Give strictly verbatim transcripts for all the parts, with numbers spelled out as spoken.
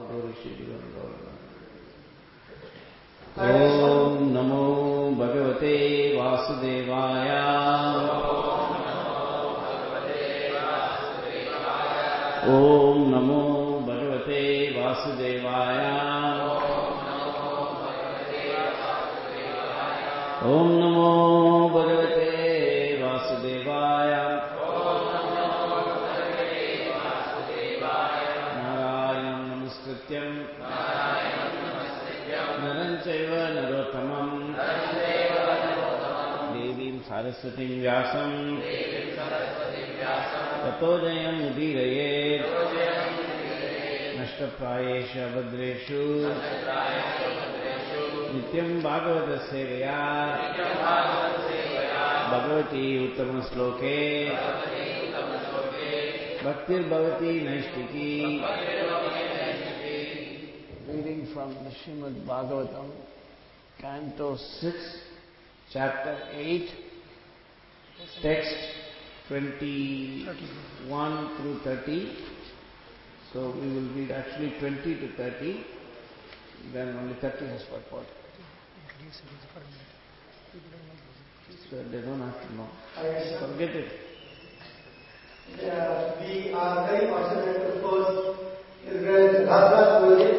Om Namo Bhagavate Vasudevaya. Om Namo Bhagavate Vasudevaya. Om Namo Bhagavate Vasudevaya. Narayanam Namaskrityam Naram Chaiva Narottamam Devim Saraswatim Vyasam Tato Jayam Udirayet Nashtaprayesha Bhadreshu Nityam Bhagavata Sevaya Bhagavati Uttama Sloke Bhaktir Bhavati Naishtiki. Reading from the Srimad Bhagavatam, Canto six, Chapter eight, text twenty-one through thirty. So we will read actually twenty to thirty, then only thirty has purport. So they don't have to know. Forget it. Yeah, we are very fortunate to host Reverend Rajat Puri.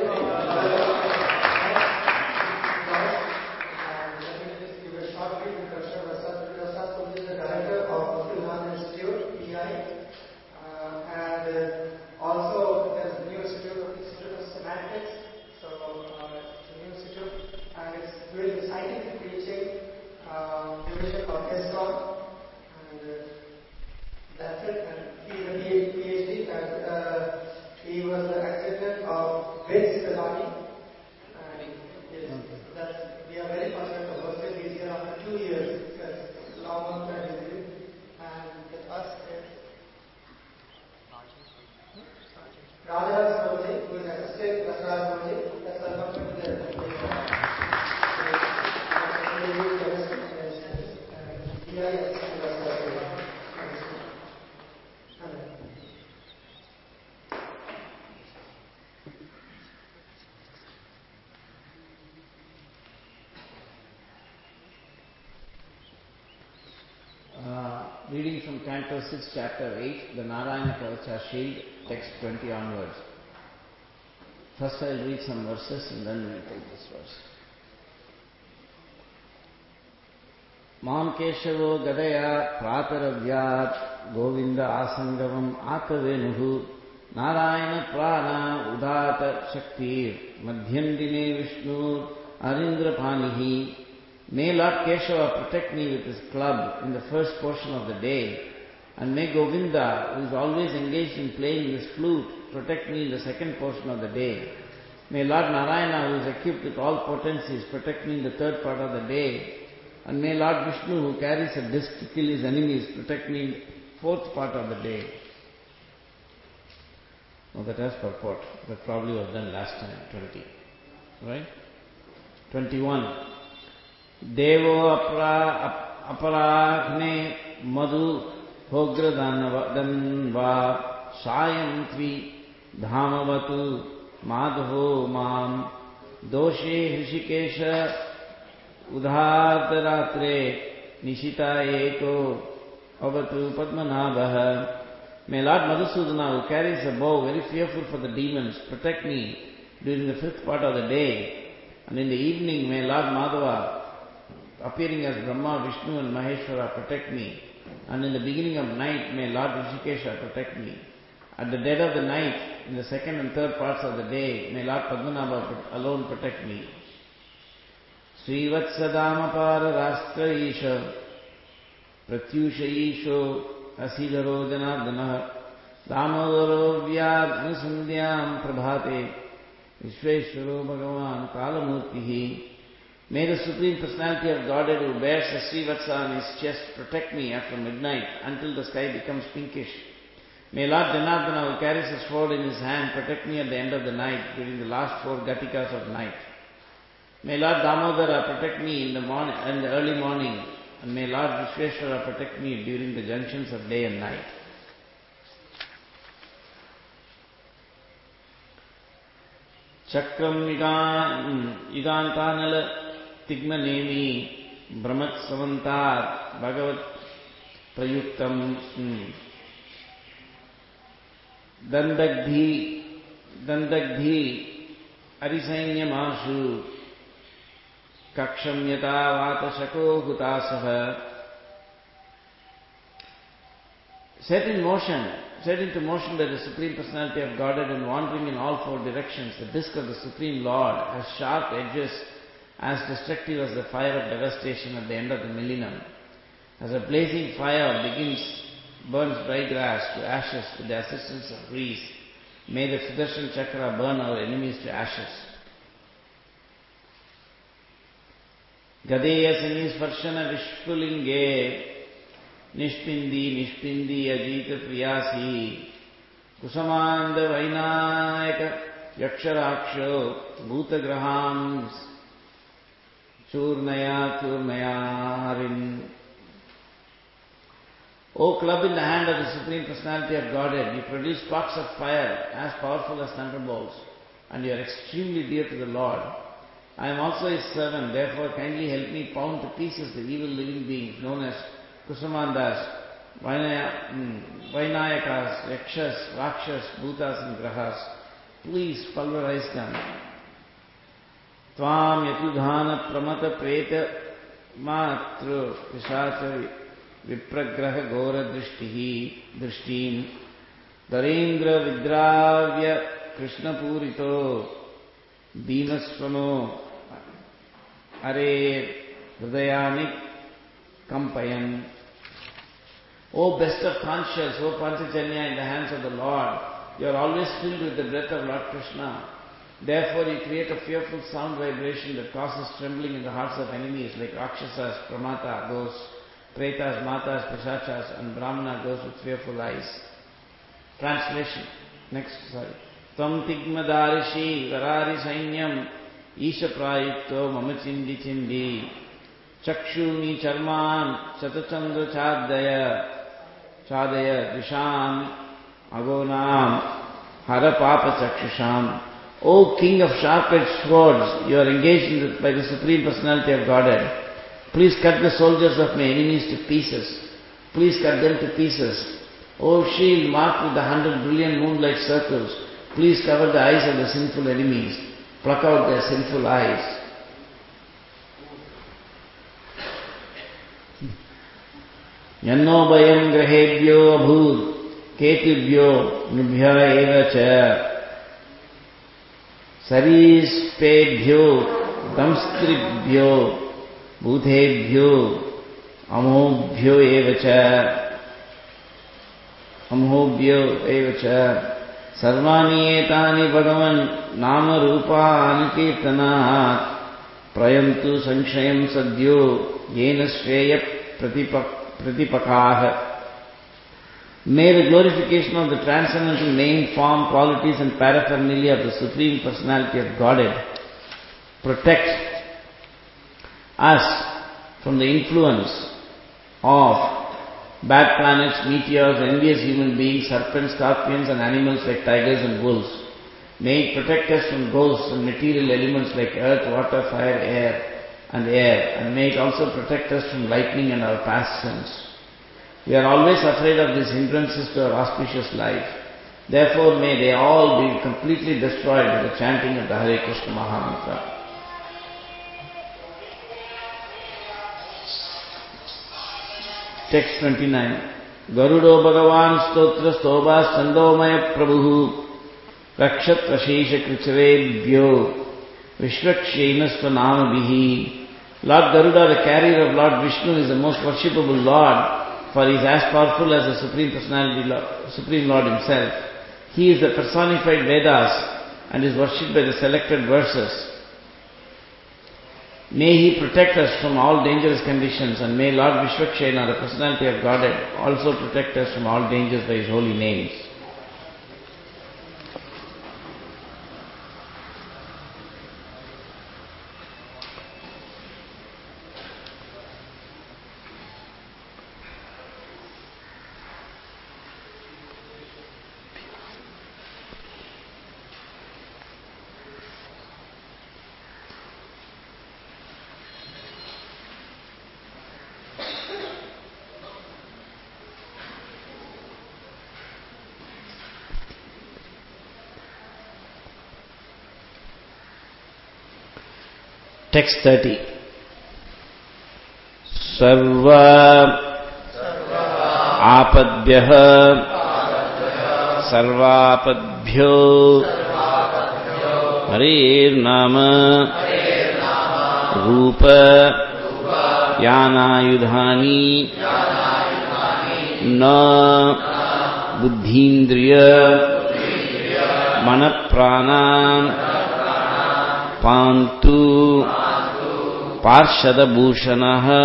Reading from Canto six, Chapter eight, the Narayana Kavacha Shield, text twenty onwards. First I'll read some verses and then we'll take this verse. Mam Keshavo Gadaya Prataravyat Govinda Asangavam Atavenuhu Narayana Prana Udata Shaktir Madhyandine Vishnu Arindra Panihi. May Lord Keshava protect me with his club in the first portion of the day, and may Govinda, who is always engaged in playing his flute, protect me in the second portion of the day. May Lord Narayana, who is equipped with all potencies, protect me in the third part of the day, and may Lord Vishnu, who carries a disc to kill his enemies, protect me in the fourth part of the day. Now that has purport. That probably was done last time, twenty. Right? twenty-one. Devo apra aparagne madhu hogradanva sayantvi dhamavatu madho mam doshe hrishikesha udhartaratre nishita eko avatu padmanabha. May Lord Madhusudana, who carries a bow, very fearful for the demons, protect me during the fifth part of the day, and in the evening may Lord Madhava, appearing as Brahma, Vishnu and Maheshwara, protect me. And in the beginning of night, may Lord Rishikesha protect me. At the dead of the night, in the second and third parts of the day, may Lord Padmanabha alone protect me. Srivatsadamapara Rastra Isha Pratyusha Isho Asidharo Janardana Damodaro Vyad Anusandhyam Prabhate Vishveshwaro Bhagavan Kalamurtihi. May the Supreme Personality of Godhead, who bears a Srivatsa on his chest, protect me after midnight until the sky becomes pinkish. May Lord Janardana, who carries a sword in his hand, protect me at the end of the night during the last four gatikas of night. May Lord Damodara protect me in the morning, in the early morning, and may Lord Vishveshwara protect me during the junctions of day and night. Chakram Igantanala Tigmanemi Brahmat Samantar Bhagavat Prayuktam Dandagdhi Dandagdhi Arisainyamasu Kaksham Yata Vata Shako Hutasaha. Set in motion, set into motion by the Supreme Personality of Godhead and wandering in all four directions, the disc of the Supreme Lord has sharp edges as destructive as the fire of devastation at the end of the millennium. As a blazing fire begins, burns dry grass to ashes with the assistance of grease, may the Sudarshan Chakra burn our enemies to ashes. Gadeya Sinisvarshana Vishpulinge Nishpindi Nishpindi Ajita Priyasi Kusamanda Vainayaka Yaksharaksho Bhutagrahams Churnaya Churnayarin. O club in the hand of the Supreme Personality of Godhead, you produce sparks of fire as powerful as thunderbolts, and you are extremely dear to the Lord. I am also His servant, therefore kindly help me pound to pieces the evil living beings known as Kusamandas, Vainayakas, Yakshas, Rakshas, Bhutas and Grahas. Please pulverize them. Tvam Yatudhana Pramata Preta Matru Pishacha Vipragraha Gora Drishtihi Drishtin Darendra Vidravya Krishna Purito Deenasvano Are Hridayani Kampayan. O best of conscience, O Panchajanya in the hands of the Lord, you are always filled with the breath of Lord Krishna. Therefore you create a fearful sound vibration that causes trembling in the hearts of enemies like Rakshasas, Pramata, those Pretas, Matas, Pisachas, and Brahmana, those with fearful eyes. Translation. Next, sorry. Tvam tigmadarishi varari sainyam isha prayukto mamachindi chindi chakshuni charman chatachandra chadaya chadaya disham agonam hara papa chakshusham. O King of sharp-edged swords, you are engaged in the, by the Supreme Personality of Godhead. Please cut the soldiers of my enemies to pieces. Please cut them to pieces. O shield marked with the hundred brilliant moonlight circles, please cover the eyes of the sinful enemies. Pluck out their sinful eyes. Yanno bayam grahebhyo abhut ketubhyo nubhya eva cha sarispebhyo damstribhyo bhutebhyo amobhyo eva cha amobhyo eva cha sarvani etani bhagavan nama rupa ankirtanat prayantu sanshayam sadhyo yena shreya pratipak pratipakaha. May the glorification of the transcendental name, form, qualities and paraphernalia of the Supreme Personality of Godhead protect us from the influence of bad planets, meteors, envious human beings, serpents, scorpions and animals like tigers and wolves. May it protect us from ghosts and material elements like earth, water, fire, air and air, and may it also protect us from lightning and our past sins. We are always afraid of these hindrances to our auspicious life. Therefore may they all be completely destroyed with the chanting of the Hare Krishna Mahamantra. Text twenty-nine. Garudo Bhagavan Stotra Stobha Sandomaya Prabhu Rakshat Vashesha Kricharebhyo Vishwakshena Svanamabihi. Lord Garuda, the carrier of Lord Vishnu, is the most worshipable Lord, for he is as powerful as the Supreme Personality, Supreme Lord himself. He is the personified Vedas and is worshipped by the selected verses. May he protect us from all dangerous conditions, and may Lord Vishwakshena, the Personality of Godhead, also protect us from all dangers by his holy names. Text thirty. Sarva apadbhyah sarvapadbhyo harir nama rupa yanayudhani na buddhindriya manaprana pantu parshada bhushanah.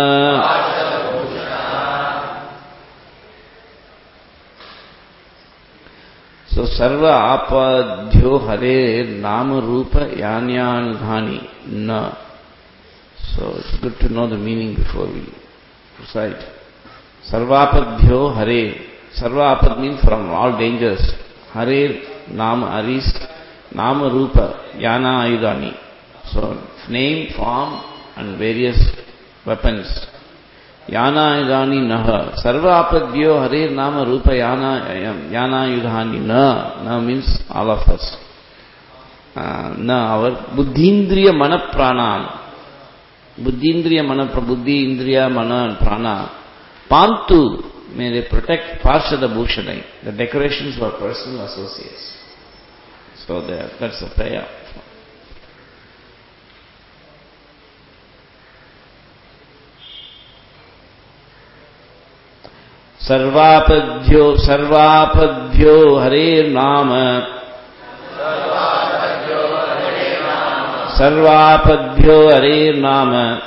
So sarva apadhyo hare nama rupa yanyanudhani na. So it's good to know the meaning before we recite. Sarvapadhyo hare. Sarvapad means from all dangers. Hare nama aris nama rupa yana ayudhani. So name, form and various weapons. Yana ayudhani naha. Sarvapadhyo hare nama rupa yana yana ayudhani na. Na means all of us. Uh, na our buddhindriya mana prana. Buddhindriya mana buddhi indriya mana and prana. Pantu, may they protect parshada bhushanai, the decorations for personal associates. So there, that's the prayer. Sarvapadhyo, sarvapadhyo hare nama. Sarvapadhyo hare nama.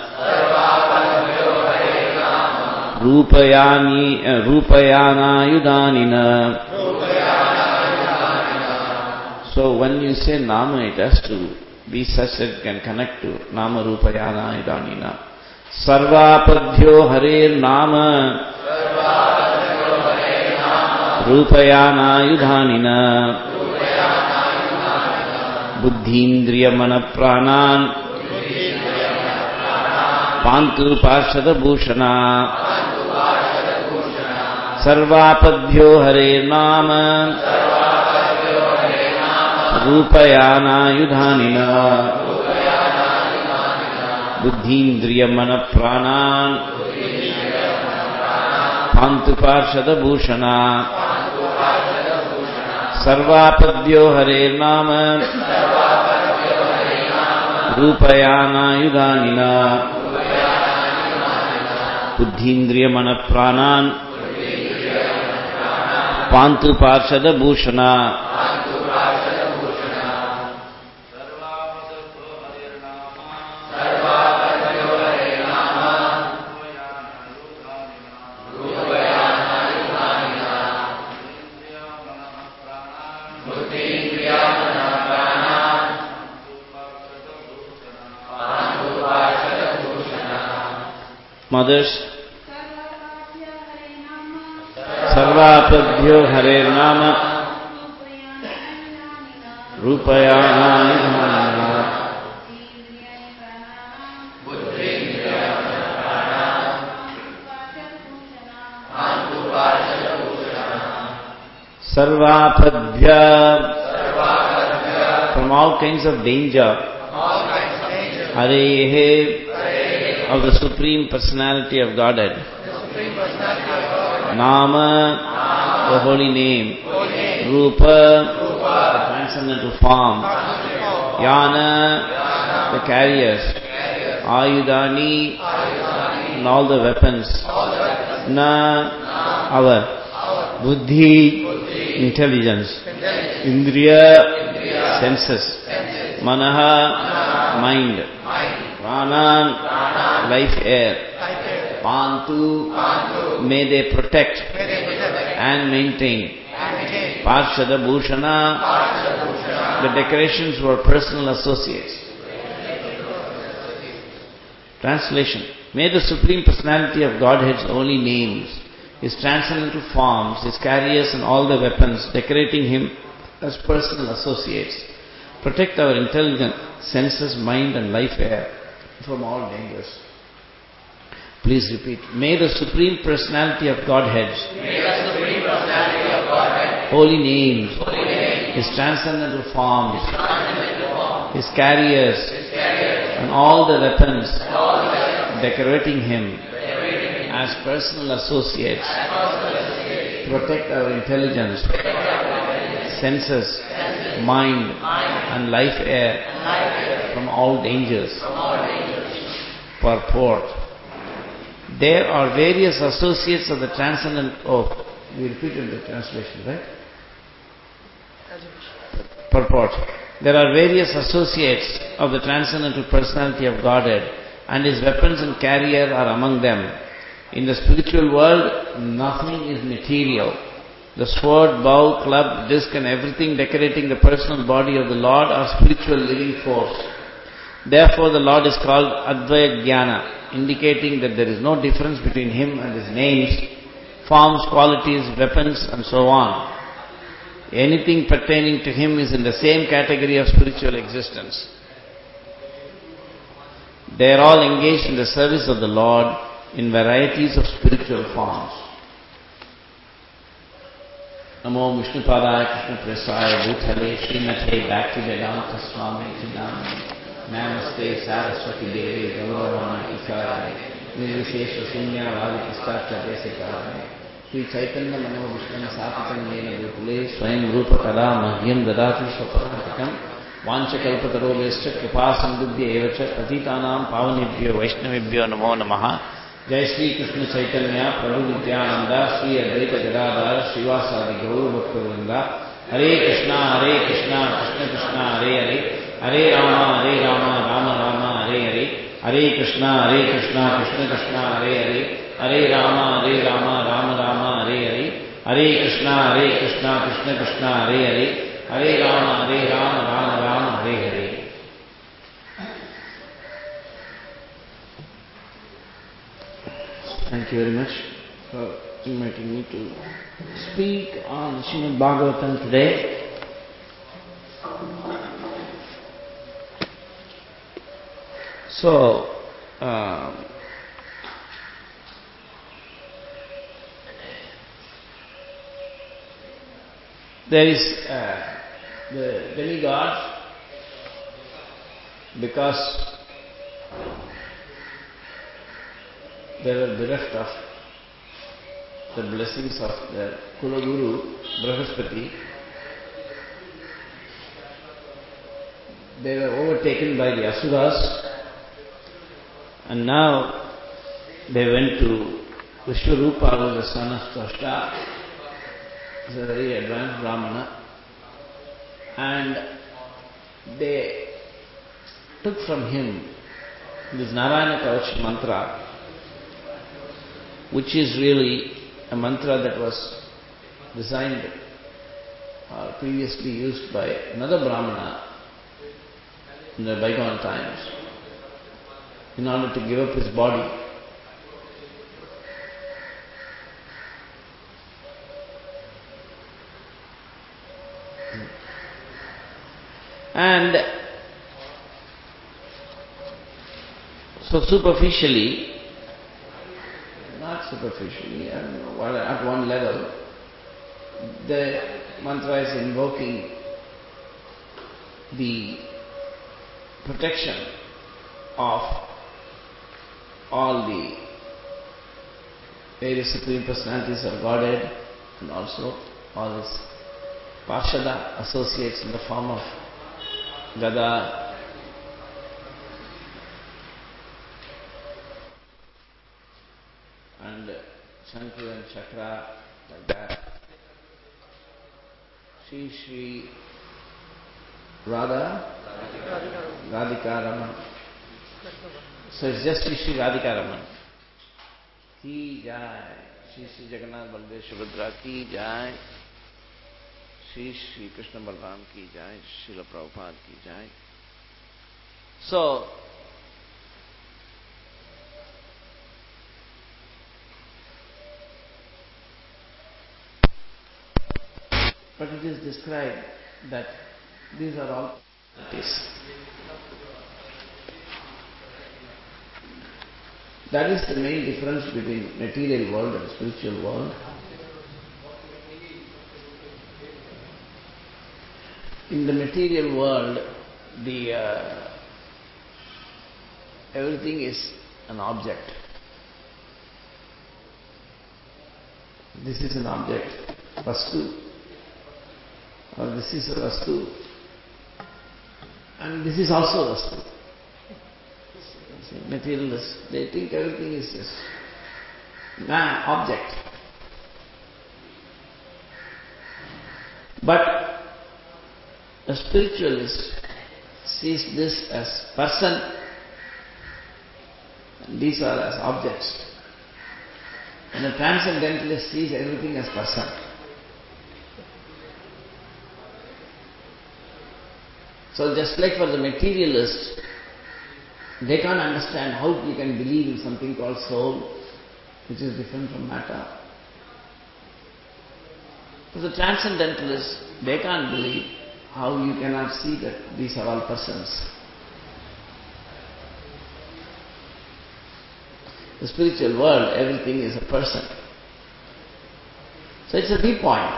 Rupayani, uh, Rupayana Yudanina. So when you say Nama, it has to be such that it can connect to Nama Rupayana Yudanina. Sarvapadhyo hare nama. Rupayana Yudanina. Buddhindriya manapranan. Pantu parshada bhushana. Sarvapadhyo hare nama. Rupayana yudhanina. Buddhindriya manapranan. Pantu parshada bhushana. Sarvapadhyo hare nama. Rupayana yudhanina. Buddhindriya manapranan. Pantu parshada bhushana. Mothers, Sarvapadhyo hare nama. Rupayana yudhanina. Sarvapadhya, from all kinds of danger. Hare, of the Supreme Personality of Godhead. Nama, the holy name. Rupa, the transcendental form. Yana, the carriers. Ayudhani, and all the weapons. Na, our. Buddhi, intelligence. Indriya, senses. Manaha, mind. Pranan, life air. Pantu, may they protect and maintain. Parshada bhushana, the decorations for personal associates. Translation. May the Supreme Personality of Godhead's holy names, His transcendental forms, His carriers and all the weapons decorating Him as personal associates, protect our intelligent senses, mind and life air from all dangers. Please repeat. May the Supreme Personality of Godhead, May the Supreme Personality of Godhead, holy names, holy names, His transcendental forms, His, transcendental forms, His carriers, His carriers and all the weapons decorating him as personal associates protect our intelligence, senses, mind, and life air from all dangers. Purport. There are various associates of the transcendent. Oh, we repeated the translation, right? Purport. There are various associates of the transcendental personality of Godhead, and his weapons and carrier are among them. In the spiritual world, nothing is material. The sword, bow, club, disc, and everything decorating the personal body of the Lord are spiritual living force. Therefore, the Lord is called Advaya Jnana, indicating that there is no difference between him and his names, forms, qualities, weapons, and so on. Anything pertaining to him is in the same category of spiritual existence. They are all engaged in the service of the Lord in varieties of spiritual forms. Namo Vishnupadaya Krishna Prasaya Bhutale Srimate Bhaktivedanta Swami Chidamani Namaste Saraswati Devi Gauravana Ikara Nirvishesha Sunya Vadikistacha Desikara Sri Chaitanya Mano Vishnu Sapitam Nena Bhutale Swayam Rupa Kada Mahyam Dadati Swaparantakam Vanchakalpataro Vescha Kripasandubhya Evacha Patitanam Pavanibhyo Vaishnavibhyo Namo Namaha Jai Shri Krishna Chaitanya Prabhu Nityananda Shri Advaita Gadadhar Srivasadi Gaur Bhaktivinoda Hare Krishna Hare Krishna Krishna Krishna Hare Hare Hare Rama Hare Rama Rama Rama Hare Hare Hare Krishna Hare Krishna Krishna Krishna Hare Hare Hare Rama Hare Rama Rama Rama Hare Hare Hare Krishna Hare Krishna Krishna Krishna Hare Hare Hare Rama Hare Rama Rama Rama Hare Hare. Thank you very much for inviting me to speak on Srimad Bhagavatam today. So, uh, there is uh, the demigod, because they were bereft of the blessings of their Kulaguru, Brahaspati. They were overtaken by the Asuras, and now they went to Vishwarupa, who was the son of Tvashta. He was a very advanced Brahmana, and they took from him this Narayana Kavach mantra, which is really a mantra that was designed or previously used by another Brahmana in the bygone times in order to give up his body. And so superficially, not superficially, I don't know, well, at one level, the mantra is invoking the protection of all the various Supreme Personalities of Godhead, and also all his Parshada associates in the form of Gada, and Shankar and Chakra, like that. Shri Shri Radha Radhika Raman. So it's just Shri Shri Radhika Raman. Ki Jai. Shri Shri Jagannath Baldev Subhadra Ki Jai. Shri Shri Krishna Balram Ki Jai. Srila Prabhupada Ki Jai. So, but it is described that these are all qualities. That is the main difference between material world and spiritual world. In the material world, the uh, everything is an object. This is an object, vastu, or this is a vastu, and this is also vastu. Materialists, they think everything is just an object. But a spiritualist sees this as person, and these are as objects. And a transcendentalist sees everything as person. So just like for the materialist, they can't understand how you can believe in something called soul, which is different from matter. For the transcendentalists, they can't believe how you cannot see that these are all persons. The spiritual world, everything is a person. So it's a viewpoint.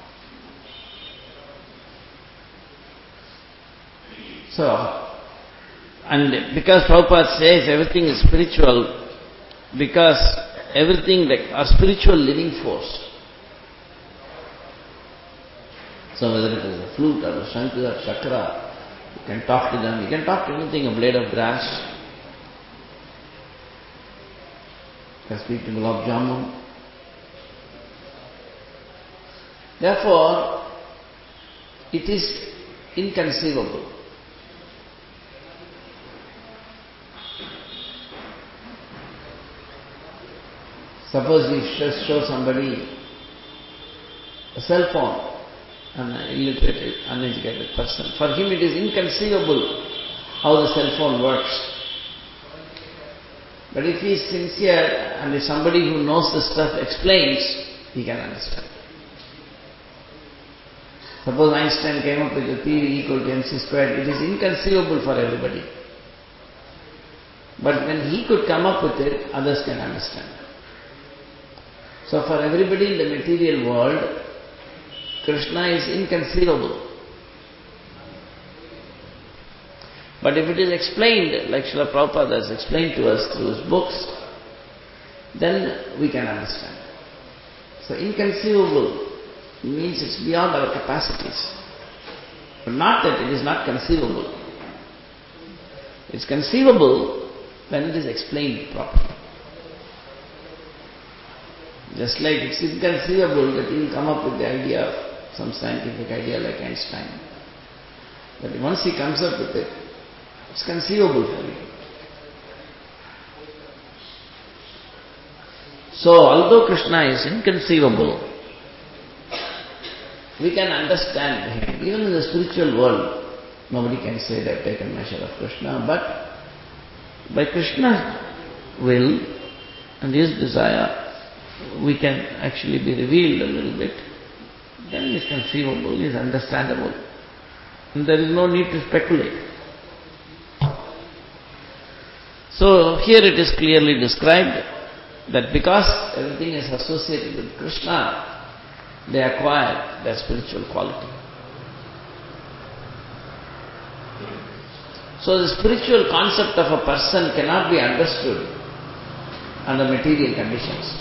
So, and because Prabhupada says everything is spiritual, because everything like a spiritual living force. So whether it is a flute or a shankh or chakra, you can talk to them, you can talk to anything, a blade of grass, you can speak to gulab jamun. Therefore, it is inconceivable. Suppose you show somebody a cell phone, an illiterate, uneducated person. For him it is inconceivable how the cell phone works. But if he is sincere and if somebody who knows the stuff explains, he can understand. Suppose Einstein came up with a theory equal to mc squared, it is inconceivable for everybody. But when he could come up with it, others can understand. So for everybody in the material world, Krishna is inconceivable. But if it is explained, like Srila Prabhupada has explained to us through his books, then we can understand. So inconceivable means it's beyond our capacities. But not that it is not conceivable. It's conceivable when it is explained properly. Just like it's inconceivable that he will come up with the idea of some scientific idea like Einstein. But once he comes up with it, it's conceivable for you. So, although Krishna is inconceivable, we can understand him. Even in the spiritual world, nobody can say they have taken measure of Krishna, but by Krishna's will and his desire, we can actually be revealed a little bit. Then he is conceivable, he is understandable. And there is no need to speculate. So here it is clearly described that because everything is associated with Krishna, they acquire their spiritual quality. So the spiritual concept of a person cannot be understood under material conditions.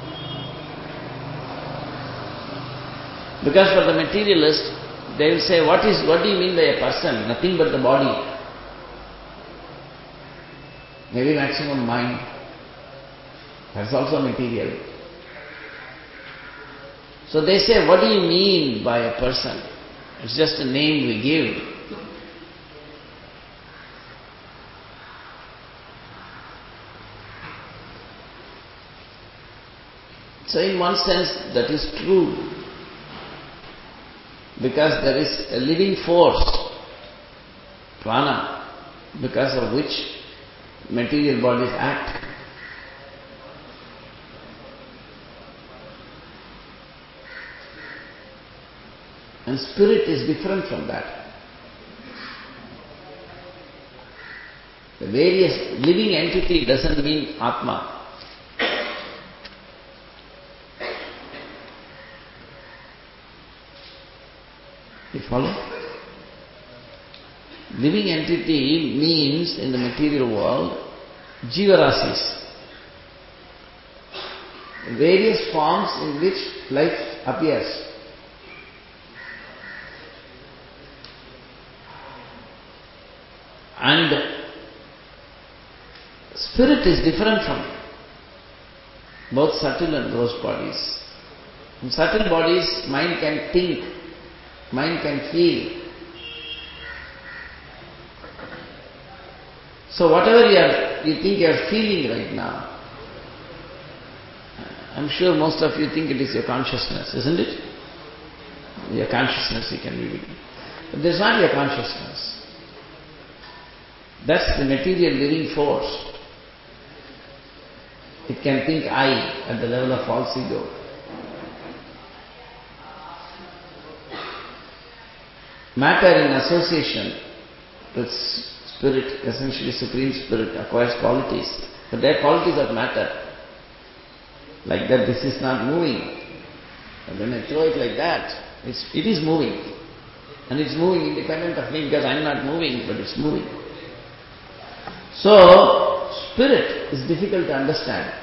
Because for the materialist, they will say, what is, what do you mean by a person? Nothing but the body. Maybe maximum mind. That's also material. So they say, what do you mean by a person? It's just a name we give. So in one sense, that is true. Because there is a living force, prana, because of which material bodies act. And spirit is different from that. The various living entity doesn't mean Atma. You follow? Living entity means in the material world Jivarasis. Various forms in which life appears. And spirit is different from both subtle and gross bodies. In subtle bodies, mind can think, mind can feel. So whatever you, are, you think you are feeling right now, I'm sure most of you think it is your consciousness, isn't it? Your consciousness you can be. But that's not your consciousness. That's the material living force. It can think I at the level of false ego. Matter in association with spirit, essentially Supreme Spirit, acquires qualities. But they are qualities of matter. Like that, this is not moving. And when I throw it like that, it's, it is moving. And it's moving independent of me because I am not moving, but it's moving. So, spirit is difficult to understand.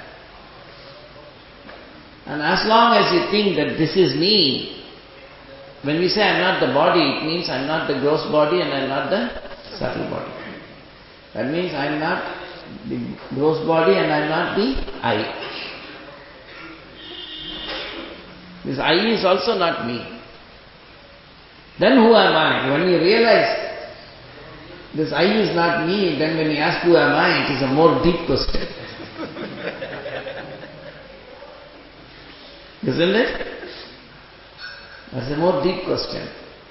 And as long as you think that this is me, when we say I am not the body, it means I am not the gross body and I am not the subtle body. That means I am not the gross body and I am not the I. This I is also not me. Then who am I? When you realize this I is not me, then when you ask who am I, it is a more deep question. Isn't it? That's a more deep question.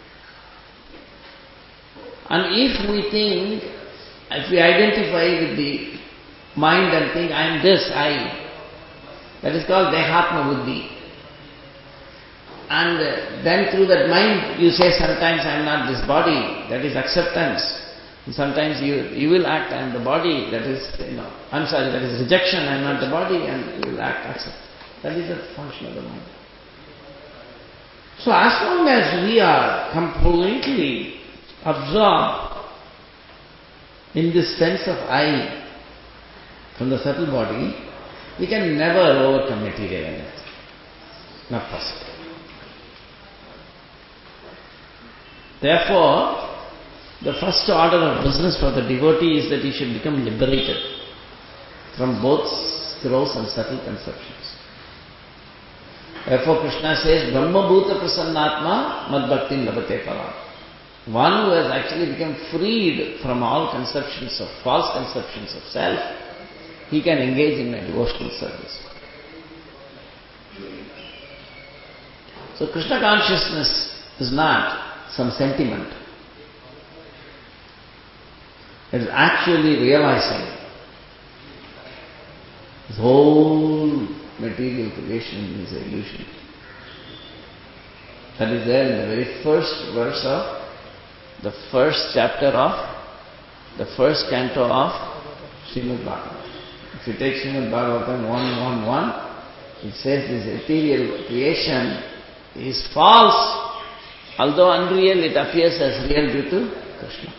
And if we think, if we identify with the mind and think, I am this, I, that is called Dehatma Buddhi. And then through that mind you say sometimes I am not this body, that is acceptance. And sometimes you, you will act, I am the body, that is, you know, I'm sorry, that is rejection, I am not the body, and you will act, accept. That is the function of the mind. So as long as we are completely absorbed in this sense of I from the subtle body, we can never overcome material energy. Not possible. Therefore, the first order of business for the devotee is that he should become liberated from both gross and subtle conceptions. Therefore Krishna says, Brahma Bhuta Prasannatma Mad Bhaktin Labhate Param. One who has actually become freed from all conceptions of, false conceptions of self, he can engage in a devotional service. So Krishna consciousness is not some sentiment. It is actually realizing this whole material creation is an illusion. That is there in the very first verse of the first chapter of the first canto of Srimad Bhagavatam. If you take Srimad Bhagavatam one one one, it says this ethereal creation is false. Although unreal, it appears as real due to Krishna.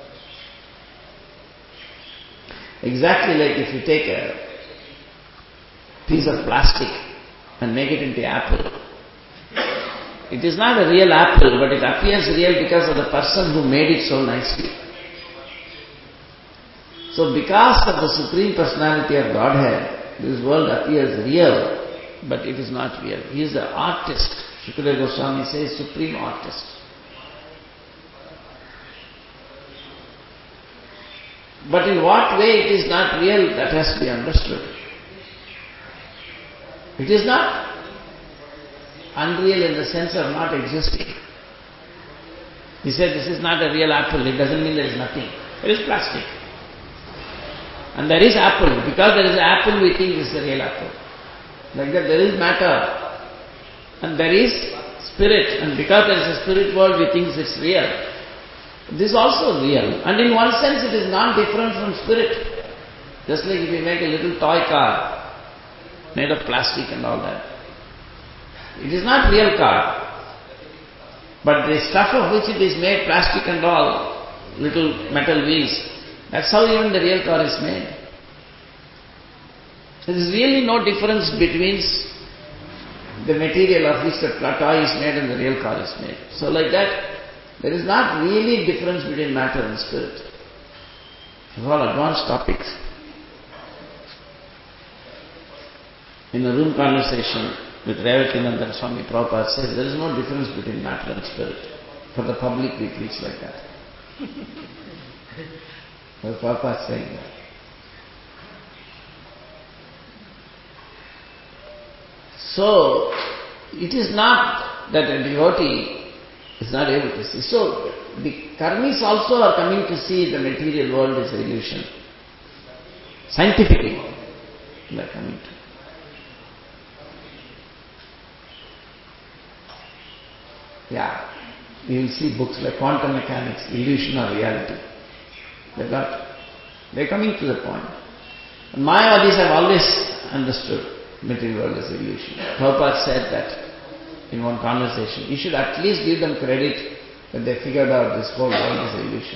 Exactly like if you take a piece of plastic and make it into apple. It is not a real apple, but it appears real because of the person who made it so nicely. So because of the Supreme Personality of Godhead, this world appears real, but it is not real. He is the artist. Shukadeva Goswami says, supreme artist. But in what way it is not real, that has to be understood. It is not unreal in the sense of not existing. He said, this is not a real apple, it doesn't mean there is nothing. There is plastic. And there is apple. Because there is apple, we think this is a real apple. Like that, there is matter. And there is spirit. And because there is a spirit world, we think it's real. This is also real. And in one sense, it is not different from spirit. Just like if you make a little toy car, made of plastic and all that. It is not real car. But the stuff of which it is made, plastic and all, little metal wheels, that's how even the real car is made. There is really no difference between the material of which the toy is made and the real car is made. So like that, there is not really difference between matter and spirit. These are all advanced topics. In a room conversation with Revakinandan Swami Prabhupada says there is no difference between matter and spirit. For the public we preach like that. Well, Prabhupada is saying that. So, it is not that a devotee is not able to see. So, the karmis also are coming to see the material world is illusion. Scientifically, they are coming to. Yeah, you will see books like Quantum Mechanics, Illusion or Reality. They got, they are coming to the point. And Mayavadis have always understood material world is illusion. Prabhupada said that in one conversation. You should at least give them credit that they figured out this whole world is illusion.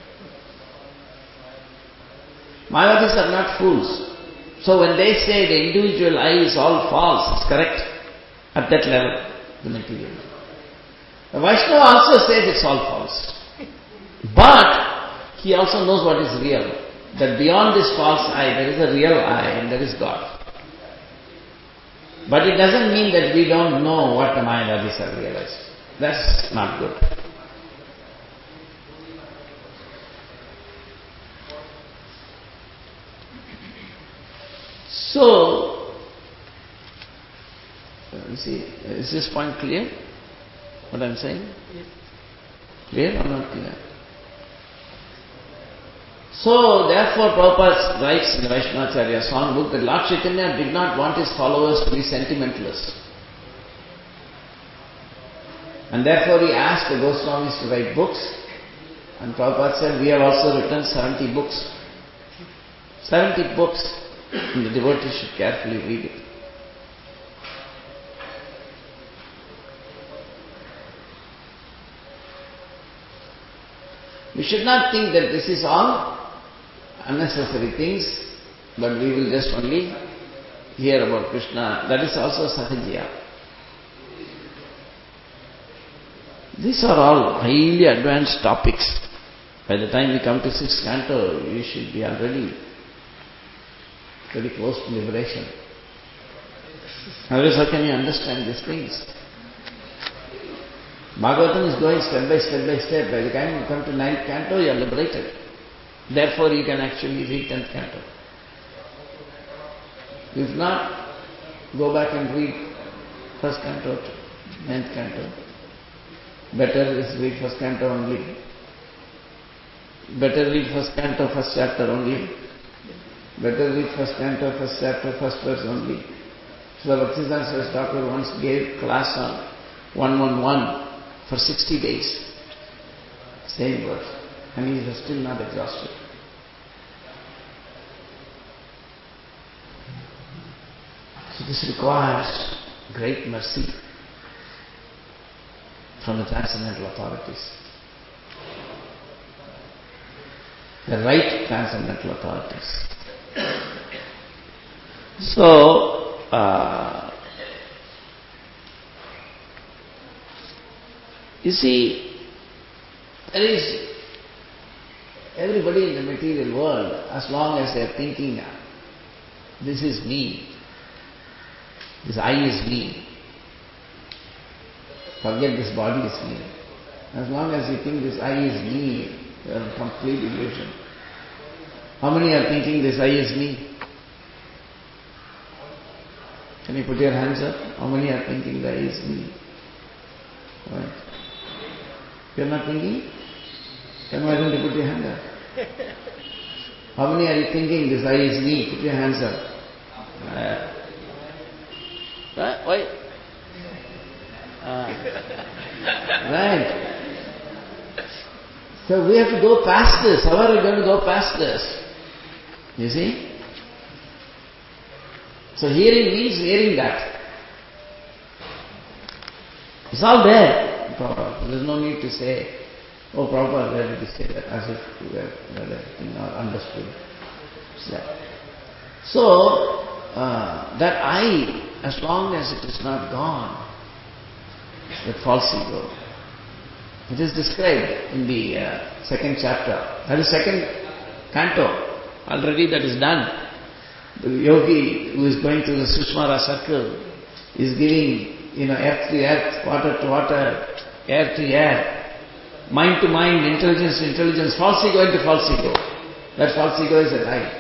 Mayavadis are not fools. So when they say the individual I is all false, it's correct at that level, the material. The Vaishnava also says it's all false. But he also knows what is real. That beyond this false I, there is a real I and there is God. But it doesn't mean that we don't know what the Mayavadis have realized. That's not good. So, you see, is this point clear? What I am saying? Yes. Clear or not clear? So, therefore, Prabhupada writes in the Vaishnavacharya songbook that Lord Chaitanya did not want his followers to be sentimentalists. And therefore, he asked the Goswamis to write books. And Prabhupada said, we have also written seventy books. seventy books. And the devotee should carefully read it. We should not think that this is all unnecessary things, but we will just only hear about Krishna. That is also Sahajiya. These are all highly advanced topics. By the time we come to sixth canto, you should be already very close to liberation. Otherwise, how can you understand these things? Bhagavatam is going step by step by step. By the time you come to ninth canto, you are liberated. Therefore, you can actually read tenth canto. If not, go back and read first canto, ninth canto. Better is read first canto only. Better read first canto, first chapter only. Better read first canto, first chapter, first verse only. So Bhaktisiddhanta Saraswati Thakur once gave class on one one one for sixty days. Same verse. And he was still not exhausted. So this requires great mercy from the transcendental authorities. The right transcendental authorities. So, uh, you see, there is everybody in the material world, as long as they are thinking, this is me, this I is me, forget this body is me. As long as you think this I is me, you are in complete illusion. How many are thinking this I is me? Can you put your hands up? How many are thinking the I is me? Right. You are not thinking? Then why don't you put your hand up? How many are you thinking this I is me? Put your hands up. Uh, right? Why? Uh, right. So we have to go past this. How are we going to go past this? You see? So hearing means hearing that. It's all there. Prabhupada. There is no need to say, oh Prabhupada, where did he say that? As if we have everything or understood. So, uh, that I, as long as it is not gone, that false ego. It is described in the uh, second chapter. That is second canto. Already that is done. The yogi who is going through the Sushmara circle is giving, you know, earth to earth, water to water, air to air, mind to mind, intelligence to intelligence, false ego into false ego. That false ego is a lie.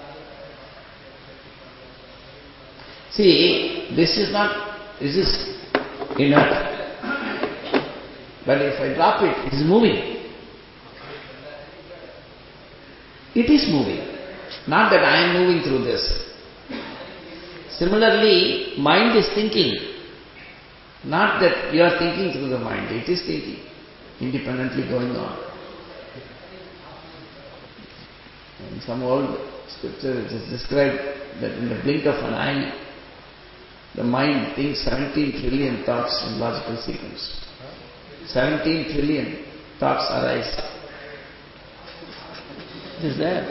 See, this is not, this is inert. But if I drop it, it is moving. It is moving. Not that I am moving through this. Similarly, mind is thinking. Not that you are thinking through the mind. It is thinking. Independently going on. In some old scripture it is described that in the blink of an eye, the mind thinks seventeen trillion thoughts in logical sequence. seventeen trillion thoughts arise. It is there.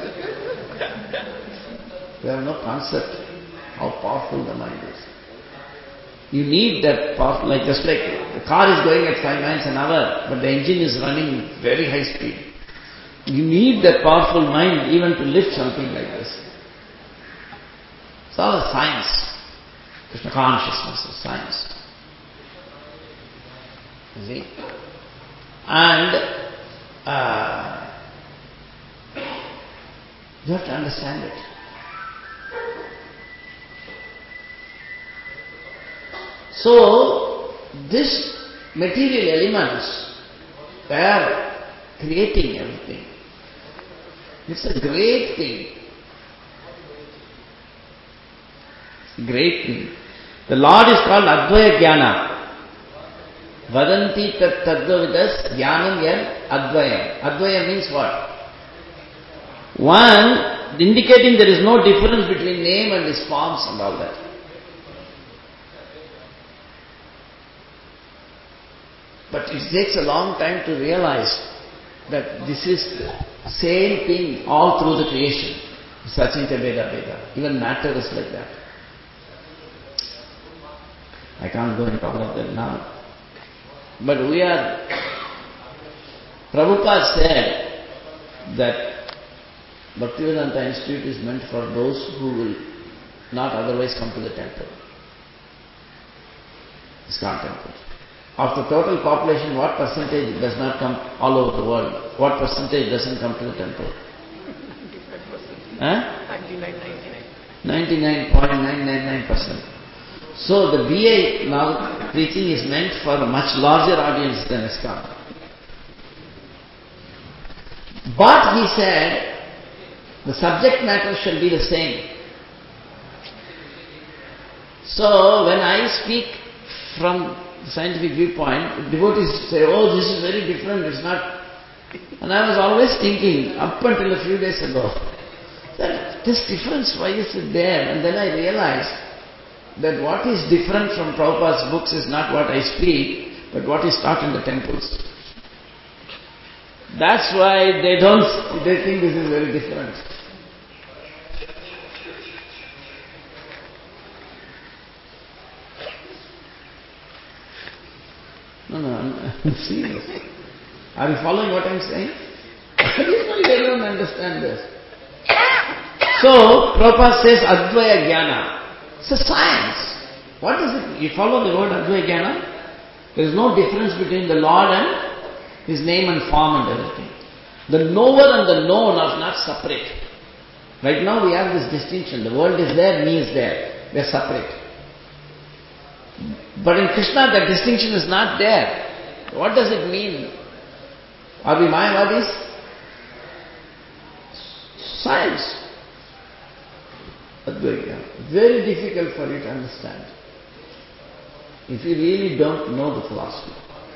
We have no concept how powerful the mind is. You need that power, like just like the car is going at five miles an hour, but the engine is running very high speed. You need that powerful mind even to lift something like this. It's all a science. Krishna consciousness is science. You see? And uh, you have to understand it. So, this material elements, they are creating everything. It's a great thing. It's a great thing. The Lord is called Advaya Jnana. Vadanti tat tadvavidas jnanam yad advayam. Advaya means what? One, indicating there is no difference between name and its forms and all that. But it takes a long time to realize that this is the same thing all through the creation. Sachita Veda Veda. Even matter is like that. I can't go into all of that now. But we are, Prabhupada said that Bhaktivedanta Institute is meant for those who will not otherwise come to the temple. ISKCON temple. Of the total population, what percentage does not come all over the world? What percentage doesn't come to the temple? Huh? ninety-nine point nine nine nine percent. So the B A now preaching is meant for a much larger audience than ISKCON. But he said, the subject matter shall be the same. So when I speak from the scientific viewpoint, devotees say, oh, this is very different, it's not. And I was always thinking, up until a few days ago, that this difference, why is it there? And then I realized that what is different from Prabhupada's books is not what I speak, but what is taught in the temples. That's why they don't, they think this is very different. No, no, I'm, I'm serious. Are you following what I'm saying? Usually they don't understand this. So, Prabhupada says Advaya Jnana. It's a science. What is it? You follow the word Advaya Jnana? There is no difference between the Lord and His name and form and everything. The knower and the known are not separate. Right now we have this distinction. The world is there, me is there. They are separate. But in Krishna that distinction is not there. What does it mean? Are we Mayavadis? Science. Advaita. Very difficult for you to understand. If you really don't know the philosophy.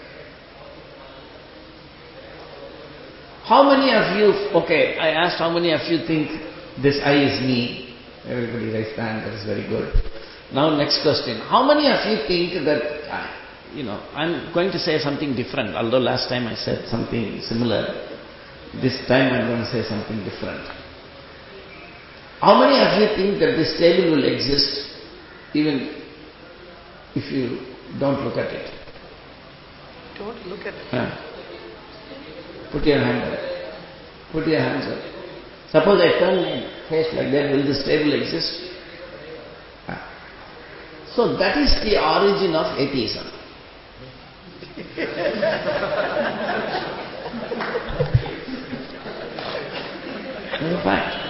How many of you, okay, I asked how many of you think this I is me? Everybody raised hand, that is very good. Now next question. How many of you think that, uh, you know, I'm going to say something different, although last time I said something similar. This time I'm going to say something different. How many of you think that this table will exist even if you don't look at it? Don't look at it. Huh? Put your hand up. Put your hands up. Suppose I turn my face like that, will this table exist? Huh? So that is the origin of atheism. That's a fact.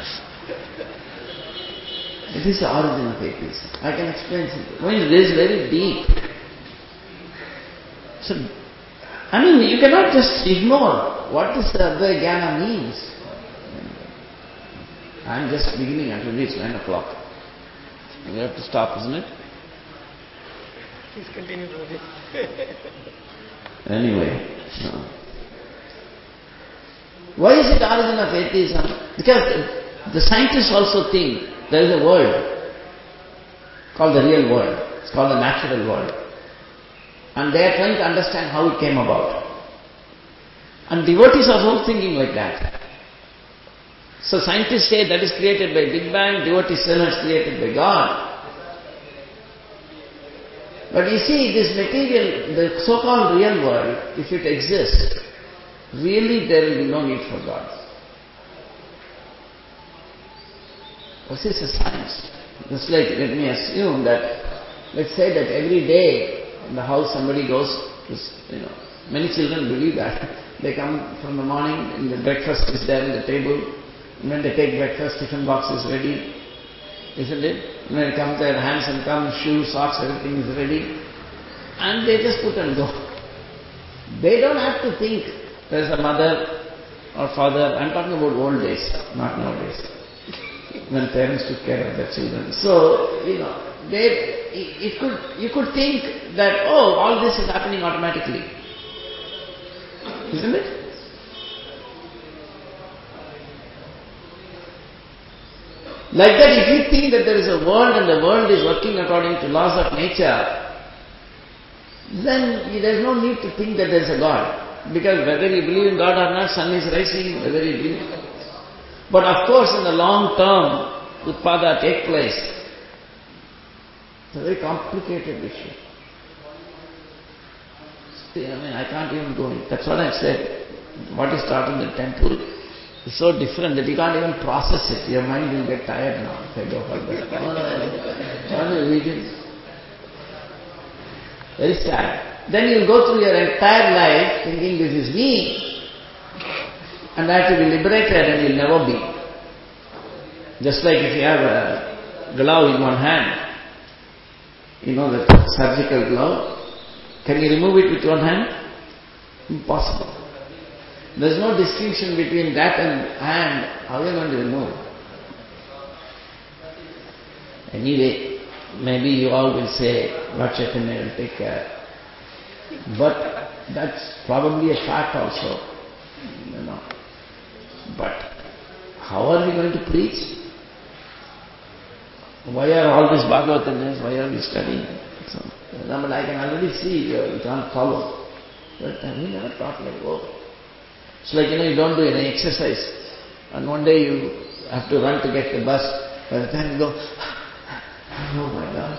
It is the origin of atheism. I can explain something. I mean, this is very deep. So, I mean, you cannot just ignore what this Advaita Jnana means. I am just beginning until it's nine o'clock. We have to stop, isn't it? Please continue, Ravi. Anyway. No. Why is it origin of atheism? Because the scientists also think there is a world called the real world. It's called the natural world. And they are trying to understand how it came about. And devotees are also thinking like that. So scientists say that is created by Big Bang, devotees say it's created by God. But you see, this material, the so-called real world, if it exists, really there will be no need for God. This is a science. Just like, let me assume that, let's say that every day in the house somebody goes to, you know, many children believe that. They come from the morning and the breakfast is there on the table. And when they take breakfast, tiffin box is ready. Isn't it? When they come, their hands and come, shoes, socks, everything is ready. And they just put and go. They don't have to think there's a mother or father. I'm talking about old days, not nowadays. When parents took care of their children. So, you know, they, it could, you could think that, oh, all this is happening automatically. Isn't it? Like that, if you think that there is a world and the world is working according to laws of nature, then there is no need to think that there is a God. Because whether you believe in God or not, sun is rising, whether you believe. But of course, in the long term, Utpada take place. It's a very complicated issue. See, I mean, I can't even go in. That's what I said. What is taught in the temple is so different that you can't even process it. Your mind will get tired now if I go further. All the regions. Very sad. Then you'll go through your entire life thinking this is me, and I have to be liberated, and you'll never be. Just like if you have a glove in one hand, you know, the surgical glove, can you remove it with one hand? Impossible. There is no distinction between that and hand. How are you going to remove? Anyway, maybe you all will say, Lord Chaitanya will take care. But that's probably a fact also. You know. But how are we going to preach? Why are all these Bhagavatanas? Why are we studying? So, I can already see you can't follow. But we never taught like, oh. It's like, you know, you don't do any exercise. And one day you have to run to get the bus. By the time you go, oh my God.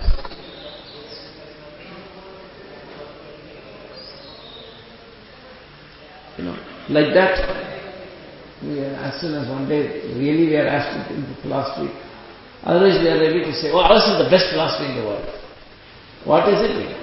You know, like that. We are, as soon as one day, really we are asked to think philosophy. Otherwise we are ready to say, oh, ours is the best philosophy in the world. What is it?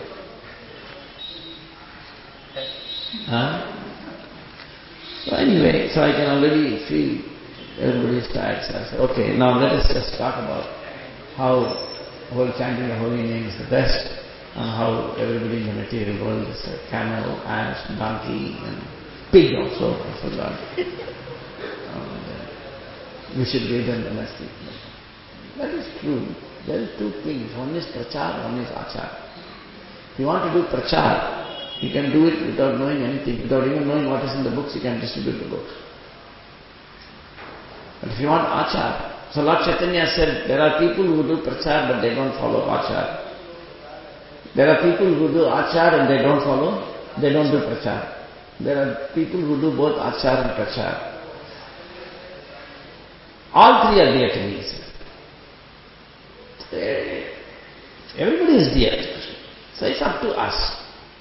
Huh? So anyway, so I can already feel everybody is tired. So I said, okay, now let us just talk about how whole chanting the holy name is the best, and how everybody in the material world is a camel, ass, donkey, and pig also, I forgot. um, we should read them domestic. That is true. There are two things. One is prachar, one is achar. If you want to do prachar, you can do it without knowing anything, without even knowing what is in the books, you can distribute the books. But if you want achar, so Lord Chaitanya said, there are people who do prachar but they don't follow achar. There are people who do achar and they don't follow, they don't do prachar. There are people who do both achar and prachar. All three are dear to me. Everybody is dear to Krishna. So it's up to us.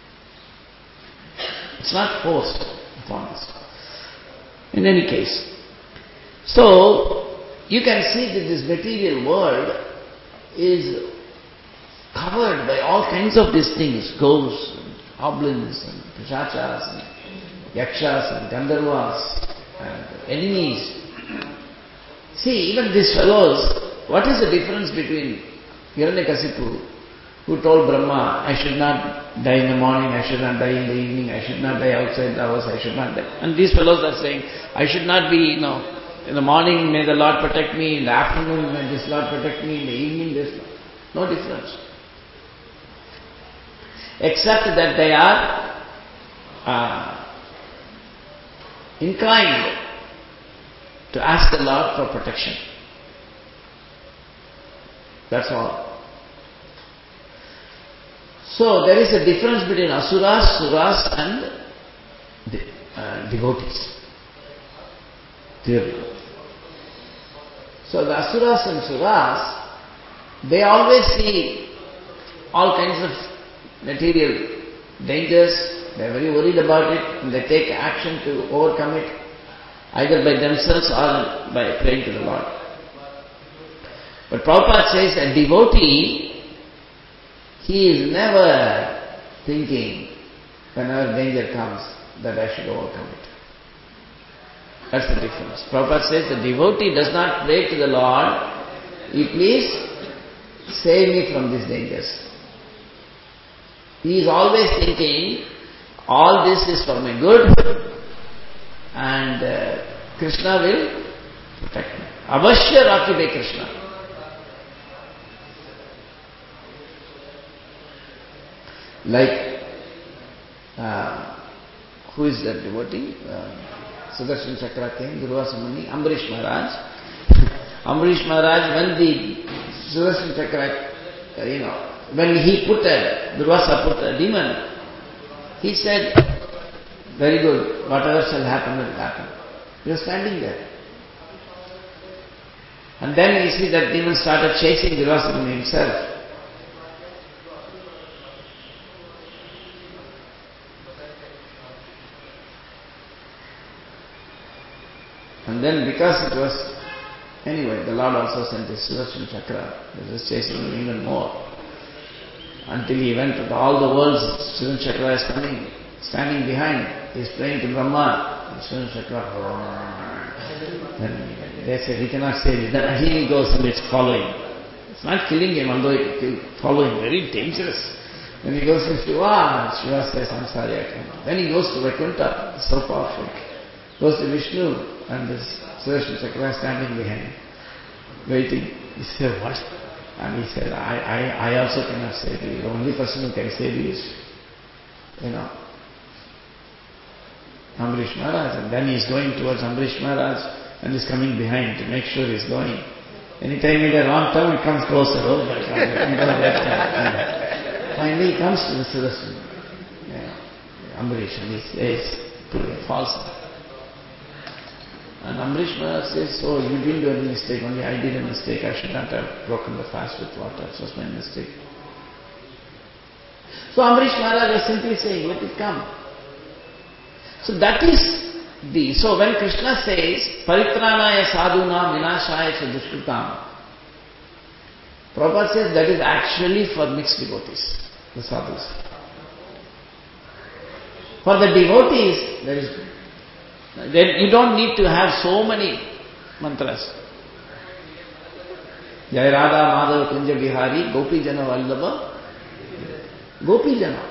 It's not forced upon us. In any case. So, you can see that this material world is covered by all kinds of these things, ghosts, and goblins, and pishachas, and yakshas, and gandharvas, and enemies. See, even these fellows, what is the difference between Hiranyakasipu, who told Brahma, I should not die in the morning, I should not die in the evening, I should not die outside the house, I should not die. And these fellows are saying, I should not be, you know, in the morning may the Lord protect me, in the afternoon may this Lord protect me, in the evening this. No difference. Except that they are uh, inclined to ask the Lord for protection. That's all. So there is a difference between asuras, suras and de uh, devotees. Clearly. So the asuras and suras, they always see all kinds of material dangers, they are very worried about it, and they take action to overcome it, either by themselves or by praying to the Lord. But Prabhupada says a devotee, he is never thinking, whenever danger comes, that I should overcome it. That's the difference. Prabhupada says the devotee does not pray to the Lord, "You please save me from these dangers." He is always thinking, all this is for my good, and uh, Krishna will protect me. Avashya Rakibe Krishna. Like, uh, who is that devotee? Uh, Sudarshan Chakra came, Durvasa Muni, Ambarish Maharaj. Ambarish Maharaj, when the Sudarshan Chakra, uh, you know, when he put a, Durvasa put a demon, he said, very good, whatever shall happen will happen. He was standing there. And then you see that demon started chasing Durvasa Muni himself. And then because it was, anyway, the Lord also sent his Sudarshan Chakra, it was chasing him even more. Until he went to all the worlds, Sudarshan Chakra is coming, standing behind, he is praying to Brahma, and Sudarshan Chakra, then they say, we cannot say this, then here he goes and it's following. It's not killing him, although it will follow him, very dangerous. Then he goes to Shiva, Shiva says, I'm sorry, I can't. Then he goes to Vaikuntha, it's so powerful. Goes to Vishnu, and this Sudarshan Chakra standing behind him, waiting. He said, what? And he said, I, I, I also cannot save you. The only person who can save you is, you know, Ambarish Maharaj. And then he is going towards Ambarish Maharaj, and is coming behind to make sure he is going. Anytime he made a wrong turn, it comes closer. Oh, my God, finally he comes to the Sudarshan, yeah, Ambarish, and he says, false. And Ambarish Maharaj says, oh, you didn't do any mistake, only I did a mistake, I should not have broken the fast with water, it was my mistake. So Ambarish Maharaj was simply saying, let it come. So that is the, so when Krishna says, Paritranaya sadhuna vinashaya cha dushkritam, Prabhupada says that is actually for mixed devotees, the sadhus. For the devotees, there is Then you don't need to have so many mantras. Jai Radha Madhava Kunja Bihari Gopi Jana Vallabha Gopi Jana.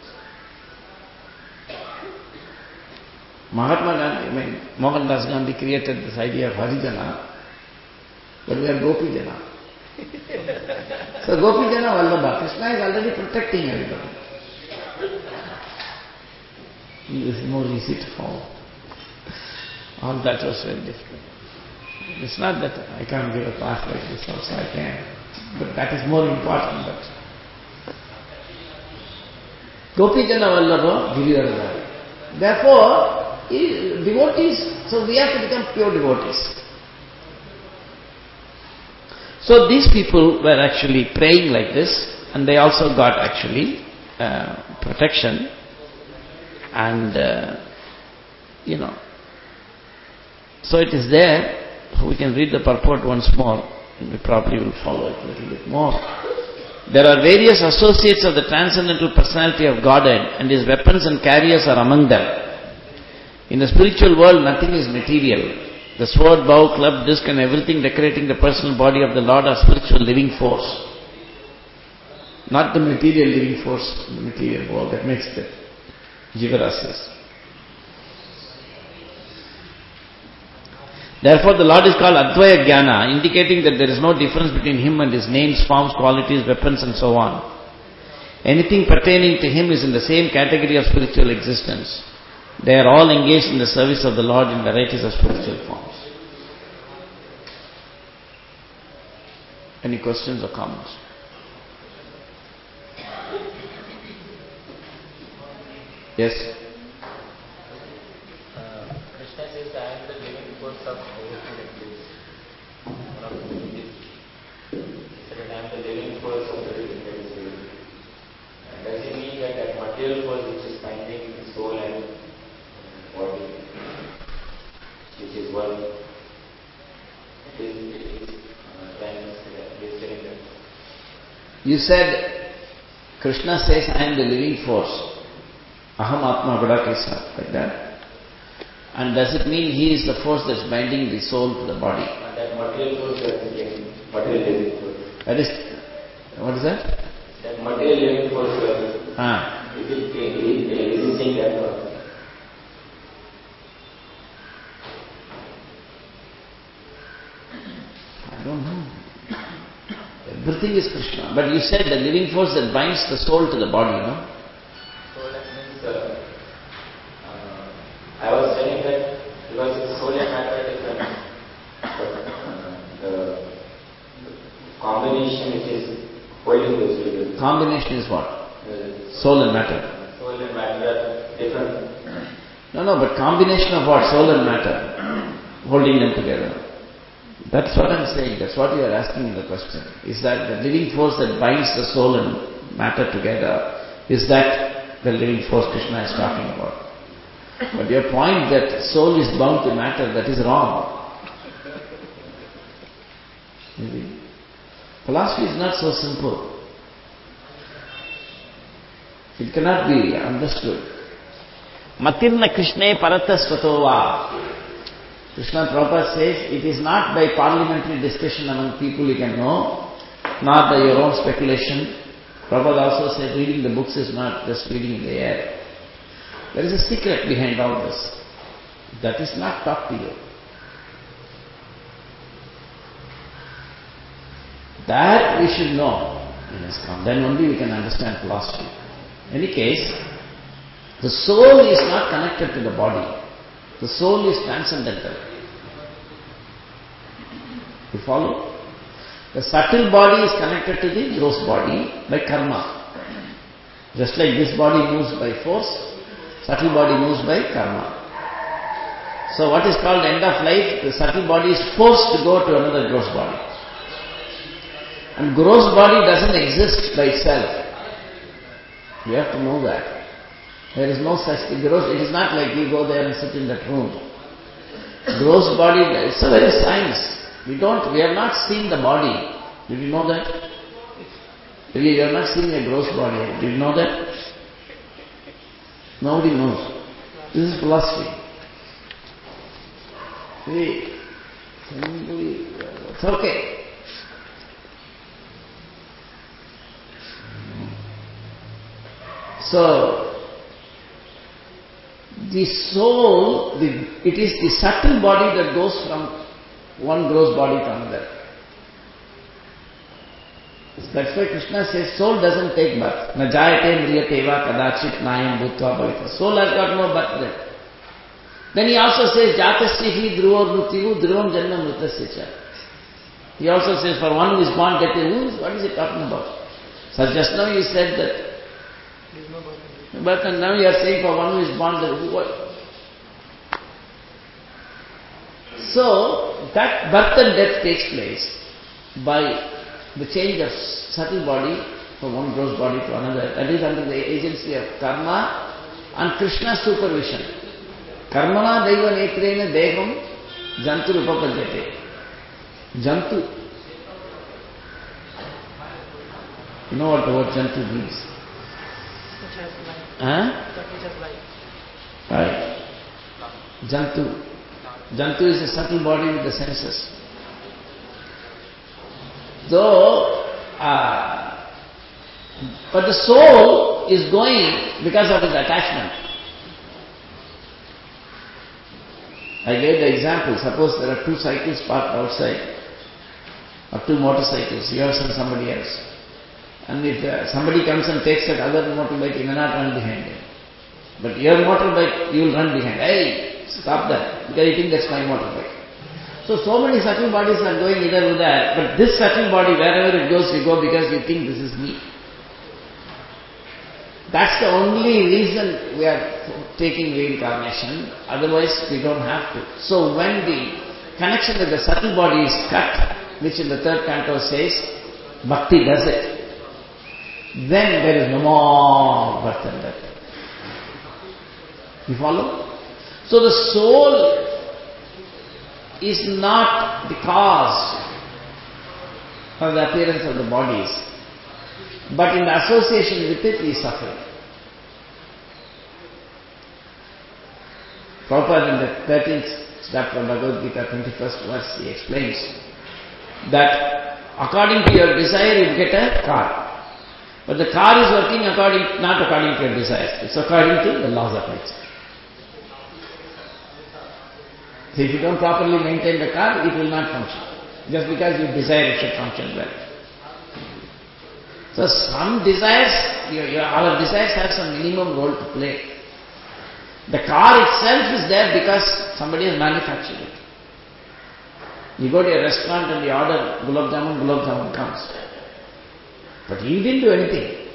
Mahatma Gandhi, I mean, Mohandas Gandhi created this idea of Harijana, but we are Gopi Jana. So Gopi Jana Vallabha, Krishna is already protecting everybody. He is more easy to follow. All that was very difficult. It's not that I can't give a path like this also, I can. But that is more important. But Gopi Jana Vallabha Giridhara. Therefore, devotees, so we have to become pure devotees. So these people were actually praying like this, and they also got actually uh, protection. And, uh, you know, so it is there. We can read the purport once more, and we probably will follow it a little bit more. There are various associates of the transcendental personality of Godhead, and His weapons and carriers are among them. In the spiritual world, nothing is material. The sword, bow, club, disc, and everything decorating the personal body of the Lord are spiritual living force. Not the material living force, the material world that makes the jivarasas. Therefore, the Lord is called Advaya Jnana, indicating that there is no difference between Him and His names, forms, qualities, weapons, and so on. Anything pertaining to Him is in the same category of spiritual existence. They are all engaged in the service of the Lord in varieties of spiritual forms. Any questions or comments? Yes? Uh, Krishna says, I am the living force of everything that lives. One of the Buddhists said, I am the living force of everything that is living. And does it mean that that material force which is binding the soul and body, which is one, it is, it is uh, timeless, it is telling that. You said, Krishna says, I am the living force. Aham Atma Gudakesa, like that. And does it mean He is the force that's binding the soul to the body? And that material force that is living, material living force. That is, what is that? That material living force, uh, Ah. is it, is it resisting that one? I don't know. Everything is Krishna. But you said the living force that binds the soul to the body, no? So that means, uh, uh, I was saying that because it's soul and matter are different, but uh, the, the combination which is holding those two. Combination is what? Uh, Soul and matter. soul and matter are different. No, no, but combination of what? Soul and matter. Holding them together. That's what I'm saying. That's what you are asking in the question. Is that the living force that binds the soul and matter together, is that the living force Krishna is talking about? But your point that soul is bound to matter, that is wrong. Maybe. Philosophy is not so simple. It cannot be understood. Matirna Krishne Paratasvatova. Krishna Prabhupada says, it is not by parliamentary discussion among people you can know, not by your own speculation. Prabhupada also said, reading the books is not just reading in the air. There is a secret behind all this. That is not taught to you. That we should know in ISKCON. Then only we can understand philosophy. In any case, the soul is not connected to the body. The soul is transcendental. You follow? The subtle body is connected to the gross body by karma. Just like this body moves by force, subtle body moves by karma. So what is called end of life, the subtle body is forced to go to another gross body. And gross body doesn't exist by itself. You have to know that. There is no such thing. Gross, it is not like you go there and sit in that room. Gross body, it's a very science. We don't, we have not seen the body. Did you know that? You have not seen a gross body. Did you know that? Nobody knows. This is philosophy. See, it's okay. So, the soul, the, it is the subtle body that goes from one gross body to another. That's why Krishna says soul doesn't take birth. Na jayate mriyate va kadachit nayam bhutva bhavita. Soul has got no birth there. Then he also says jatasya hi dhruva mrityu dhruvam janma mritasya cha. He also says for one who is born death, who is, what is he talking about? So just now you said that but now you are saying for one who is born death, what? So that birth and death takes place. by the change of subtle body from one gross body to another. That is under the agency of karma and Krishna's supervision. Karmana daiva netrena deham jantu upapadyate. Jantu. You know what the word jantu means? Which has life. Huh? That which has life. Right. Jantu. Jantu is a subtle body with the senses. So, uh, but the soul is going because of its attachment. I gave the example. Suppose there are two cycles parked outside, or two motorcycles, yours and somebody else. And if uh, somebody comes and takes that other motorbike, you may not run behind him. But your motorbike, you will run behind. Hey, stop that, because you think that's my motorbike. So, so many subtle bodies are going either with that, but this subtle body, wherever it goes, you go because you think this is me. That's the only reason we are taking reincarnation, otherwise we don't have to. So when the connection with the subtle body is cut, which in the third canto says, bhakti does it, then there is no more birth and death. You follow? So the soul is not the cause of the appearance of the bodies, but in the association with it, we suffer. Prabhupada in the thirteenth chapter of Bhagavad Gita, twenty-first verse, he explains that according to your desire you get a car. But the car is working according, not according to your desires, it's according to the laws of nature. So if you don't properly maintain the car, it will not function. Just because you desire it should function well. So some desires, your, your, our desires have some minimum role to play. The car itself is there because somebody has manufactured it. You go to a restaurant and you order gulab jamun, gulab jamun comes. But you didn't do anything.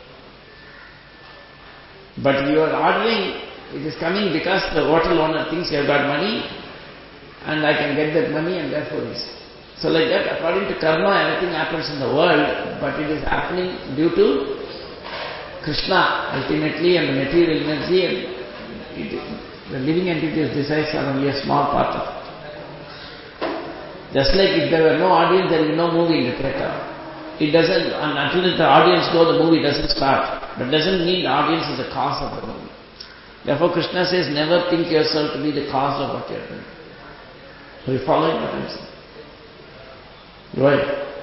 But you are ordering, it is coming because the hotel owner thinks you have got money and I can get that money and therefore is. So like that, according to karma, everything happens in the world, but it is happening due to Krishna ultimately and the material energy, and it, the living entity's desires are only a small part of it. Just like if there were no audience, there will be no movie in the theatre. It doesn't, and until the audience go, the movie doesn't start. But doesn't mean the audience is the cause of the movie. Therefore Krishna says, never think yourself to be the cause of what you are doing. Are you following what I am saying? Right?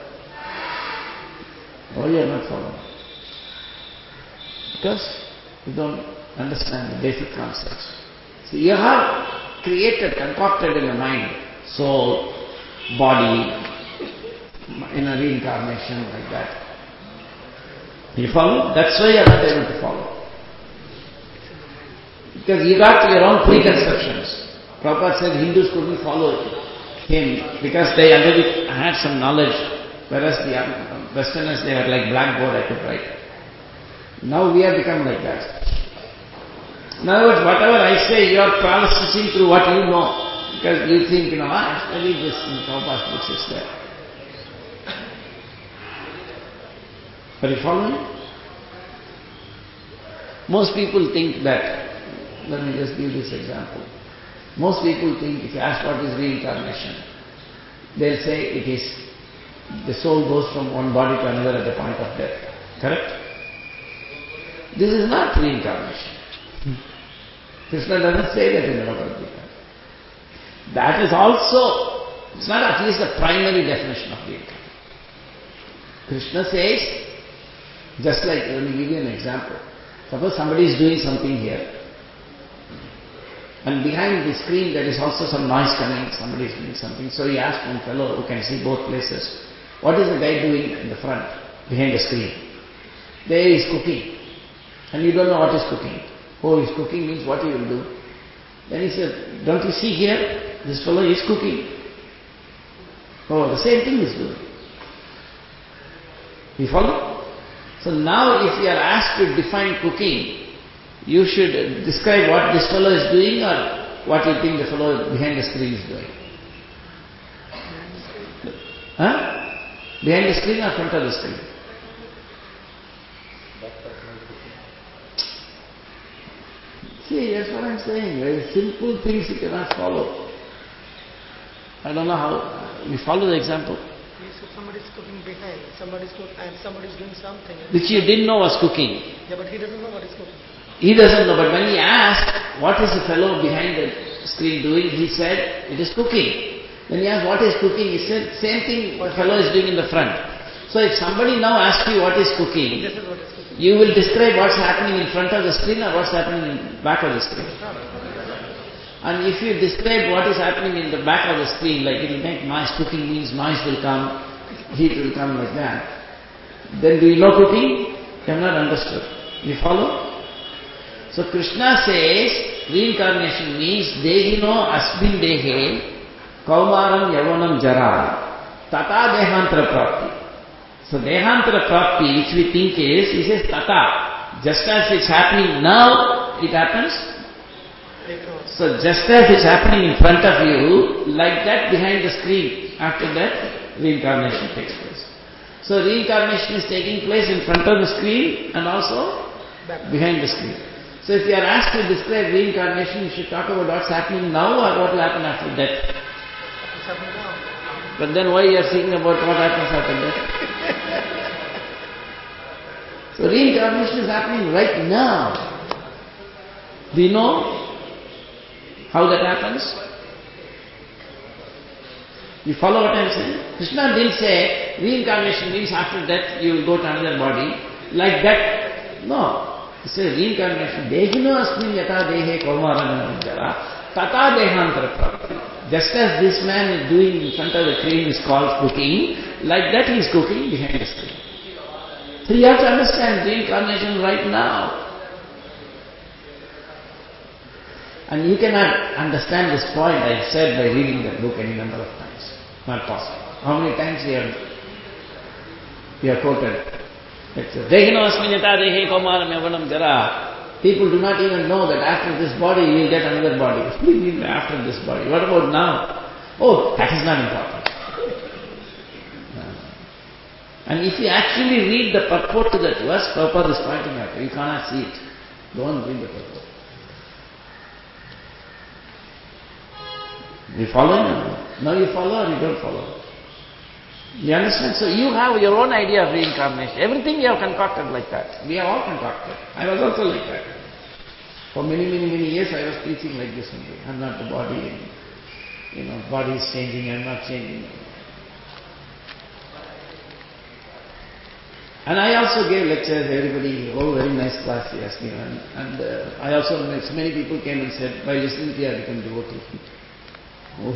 Or you are not following? Because you don't understand the basic concepts. So you have created, concocted in the mind, soul, body, in a reincarnation like that. You follow? That's why you are not able to follow. Because you got your own preconceptions. Prabhupada said Hindus couldn't follow him because they already had some knowledge, whereas the Westerners, they were like blackboard, I could write. Now we have become like that. In other words, whatever I say, you are processing through what you know. Because you think, you know, I studied this in Prabhupada's books, it's there. Are you following? Most people think that, let me just give this example. Most people think, if you ask what is reincarnation, they'll say it is, the soul goes from one body to another at the point of death. Correct? This is not reincarnation. Krishna doesn't say that in the Bhagavad Gita. That is also, it's not at least the primary definition of reincarnation. Krishna says, just like, let me give you an example. Suppose somebody is doing something here, and behind the screen there is also some noise coming, somebody is doing something. So he asked one fellow who can see both places, what is the guy doing in the front, behind the screen? There he is cooking. And you don't know what he's cooking. Oh, he's cooking means what he will do. Then he said, don't you see here, this fellow is cooking. Oh, the same thing is doing. You follow? So now if you are asked to define cooking, you should describe what this fellow is doing or what you think the fellow behind the screen is doing. Huh? Behind the screen or front of the screen? That person is cooking. See, that's what I'm saying. Very simple things you cannot follow. I don't know how. You follow the example? You said somebody's cooking behind, somebody's cooking, and somebody's doing something. Which you didn't know was cooking. Yeah, but he doesn't know what he's cooking. He doesn't know, but when he asked, what is the fellow behind the screen doing? He said, it is cooking. When he asked, what is cooking? He said, same thing the fellow is doing in the front. So if somebody now asks you what is cooking, This is what is cooking. you will describe what's happening in front of the screen or what's happening in back of the screen. And if you describe what is happening in the back of the screen, like it will make noise, cooking means noise will come, heat will come like that, then do you know cooking? You have not understood. You follow? So Krishna says, reincarnation means Dehino asmin dehe kaumaram yavanam jara tata dehantara prapti. So dehantara prapti, which we think is, he says tata. Just as it's happening now, it happens. So just as it's happening in front of you, like that behind the screen, after that, reincarnation takes place. So reincarnation is taking place in front of the screen and also behind the screen. So if you are asked to describe reincarnation, you should talk about what's happening now or what will happen after death. What's happening now? But then why you are thinking about what happens after death? So reincarnation is happening right now. Do you know how that happens? You follow what I am saying? Krishna didn't say reincarnation means after death you will go to another body. Like that, no. He says reincarnation, dehino asmin yata dehe kaumaram jara tata dehantara prapti. Just as this man is doing in front of the crane is called cooking, like that he is cooking behind the screen. So you have to understand reincarnation right now. And you cannot understand this point, I have said, by reading the book any number of times. Not possible. How many times we have, we have quoted? Dehino asminyata dehe kaumaram yavanam jara. People do not even know that after this body you will get another body. What do you mean after this body? What about now? Oh, that is not important. And if you actually read the purport to that verse, Prabhupada is pointing out, you cannot see it. Don't read the purport. You following or no? No, you follow or you don't follow? You understand? So you have your own idea of reincarnation. Everything you have concocted like that. We have all concocted. I was also like that. For many, many, many years I was preaching like this only. I'm not the body. And, you know, body is changing, I'm not changing. And I also gave lectures, everybody, oh, very nice class, he asked me. And, and uh, I also, many people came and said, by listening to you, I become devotee. Oh,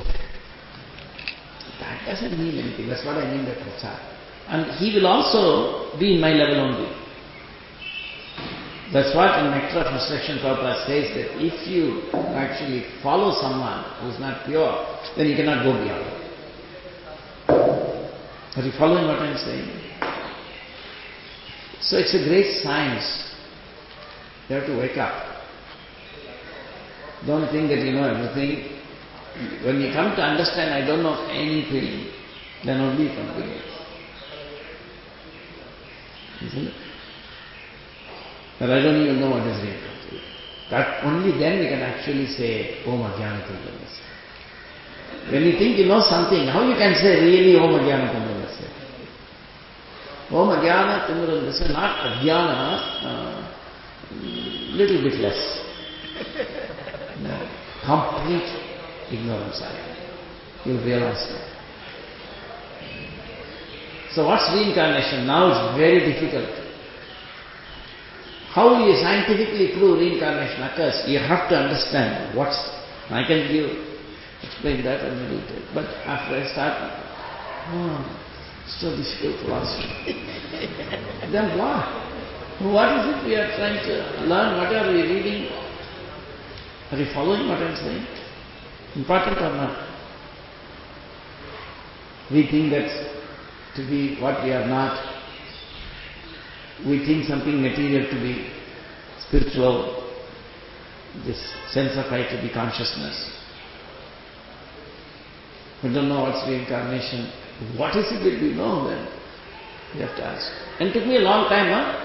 that doesn't mean anything. That's what I mean by prachar. And he will also be in my level only. That's what in Nectar of Instruction Prabhupada says, that if you actually follow someone who is not pure, then you cannot go beyond. Are you following what I am saying? So it's a great science. You have to wake up. Don't think that you know everything. When you come to understand, I don't know anything, then only you can begin. Isn't it? But I don't even know what is reincarnation. That only then we can actually say, Om Ajnana Timmirasya. When you think you know something, how you can say really Om Ajnana Timmirasya? Om Ajnana Timmirasya, not Ajnana, uh, little bit less. No, complete ignorance. You'll realize that. So what's reincarnation? Now it's very difficult. How will you scientifically prove reincarnation occurs? You have to understand what's... I can give, explain that in a detail. But after I start, oh, so difficult philosophy. Then what? What is it we are trying to learn? What are we reading? Are you following what I am saying? Important or not? We think that to be what we are not. We think something material to be spiritual, this sense of I to be consciousness. We don't know what's reincarnation. What is it that we know then? You have to ask. And it took me a long time, huh?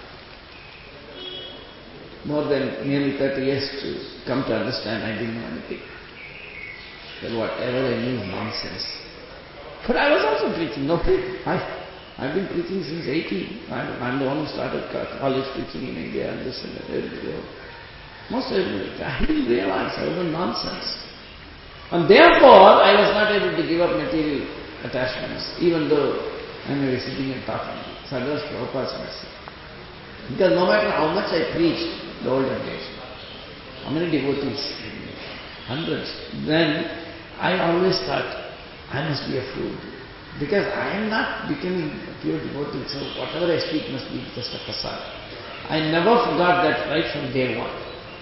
More than nearly thirty years to come to understand I didn't know anything. That whatever I knew is nonsense. But I was also preaching. No, I, I've been preaching since eighteen. I'm, I'm the one who started college preaching in India and this and that. Everybody. Most everybody. I didn't realize I was a nonsense. And therefore, I was not able to give up material attachments, even though I may be sitting and talking. So that was Prabhupada's mercy. Because no matter how much I preached, the olden days, how many devotees? Hundreds. Then I always thought, I must be a fool. Because I am not becoming a pure devotee, so whatever I speak must be just a prasad. I never forgot that right from day one.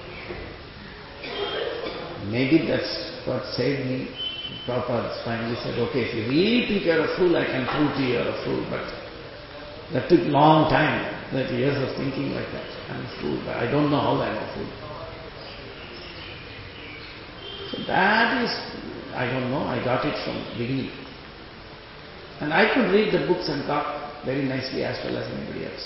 Maybe that's what saved me. Prabhupada finally said, okay, if you really think you're a fool, I can prove to you you're a fool. But that took long time, that years of thinking like that. I'm a fool, but I don't know how I'm a fool. So that is, I don't know, I got it from beginning. And I could read the books and talk very nicely as well as anybody else.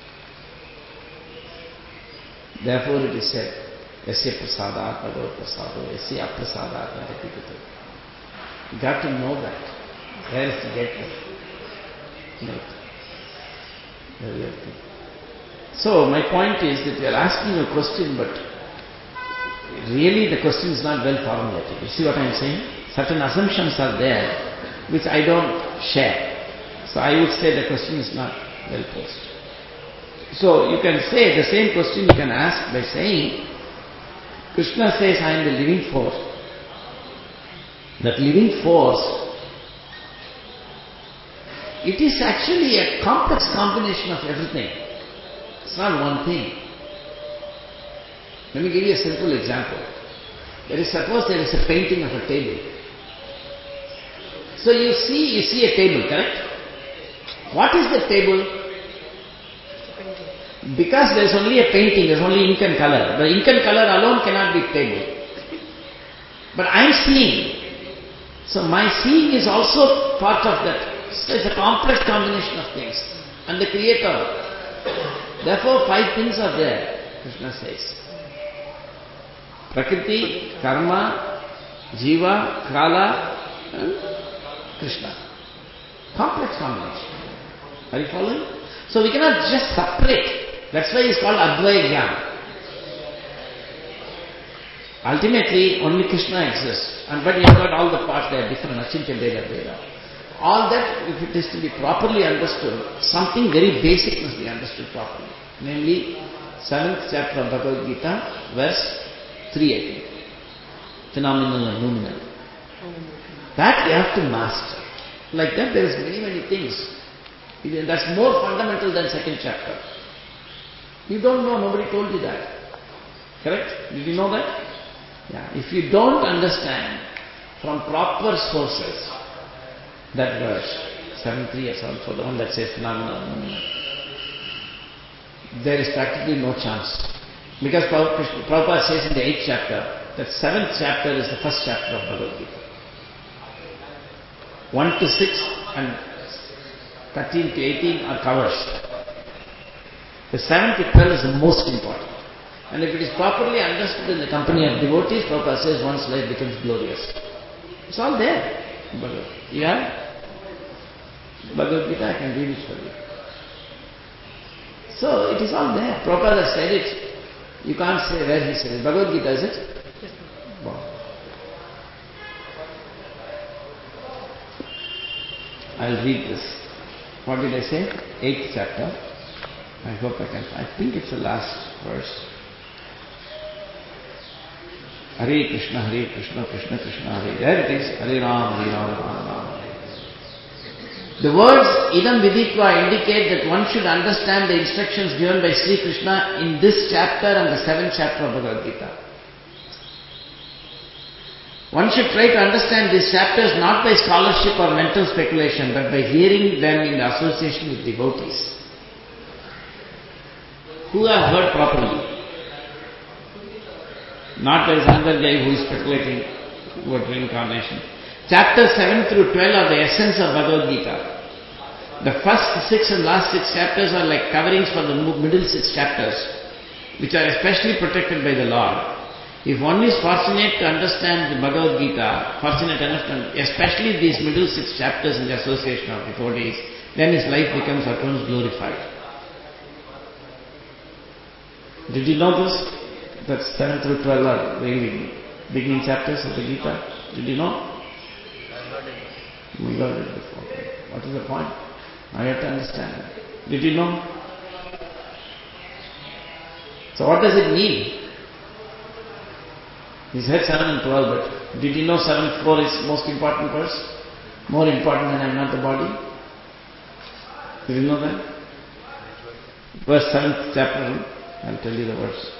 Therefore it is said, Yasya prasadat bhagavad prasado, Yasya aprasadat nadapikata. You got to know that. Where is to get the milk? The real thing. So my point is that you are asking a question, but really the question is not well formulated. You see what I am saying? Certain assumptions are there which I don't share. So I would say the question is not well posed. So you can say the same question you can ask by saying, Krishna says, I am the living force. That living force, it is actually a complex combination of everything. It's not one thing. Let me give you a simple example. There is, suppose there is a painting of a table. So you see, you see a table, correct? What is the table? Because there is only a painting, there is only ink and color. The ink and color alone cannot be table. But I am seeing. So my seeing is also part of that. So it's a complex combination of things. And the Creator. Therefore five things are there, Krishna says. Prakriti, Karma, Jiva, Kala, and Krishna. Complex combination. Are you following? So we cannot just separate. That's why it's called Advaya Jnana. Ultimately, only Krishna exists. And but you have got all the parts, they are different. Achintya Bheda Bheda. All that, if it is to be properly understood, something very basic must be understood properly. Namely, seventh chapter of Bhagavad Gita, verse three eighty. Phenomenal and nominal. That you have to master. Like that, there is many, many things. That's more fundamental than second chapter. You don't know, nobody told you that. Correct? Did you know that? Yeah. If you don't understand from proper sources that verse, seven three or seven four, the one that says phenomenal, there is practically no chance. Because Prabhupada says in the eighth chapter, that seventh chapter is the first chapter of Bhagavad Gita. one to six and thirteen to eighteen are covers. The seventh to twelve is the most important. And if it is properly understood in the company of devotees, Prabhupada says one's life becomes glorious. It's all there. Bhagavad Gita. Yeah? Bhagavad Gita, I can read it for you. So it is all there. Prabhupada has said it. You can't say where he said it. Bhagavad Gita, is it? Yes. Wow. I'll read this. What did I say? Eighth chapter. I hope I can. I think it's the last verse. Hare Krishna, Hare Krishna, Krishna Krishna, Hare. There it is. Hare Ram, Hare Ram, Ram Ram. The words idam viditva indicate that one should understand the instructions given by Sri Krishna in this chapter and the seventh chapter of Bhagavad Gita. One should try to understand these chapters not by scholarship or mental speculation, but by hearing them in association with devotees who have heard properly. Not there is another guy who is speculating about reincarnation. Chapters seven through twelve are the essence of Bhagavad Gita. the first six and last six chapters are like coverings for the middle six chapters, which are especially protected by the Lord. If one is fortunate to understand the Bhagavad Gita, fortunate enough to, especially these middle six chapters in the association of devotees, then his life becomes at once glorified. Did you know this? That seven through twelve are really beginning chapters of the Gita. Did you know? We got it before. What is the point? Now you have to understand. Did you know? So what does it mean? He said seven and twelve, but did you know seven four is most important verse? More important than I am not the body? Did you know that? Verse seventh chapter, I'll tell you the verse.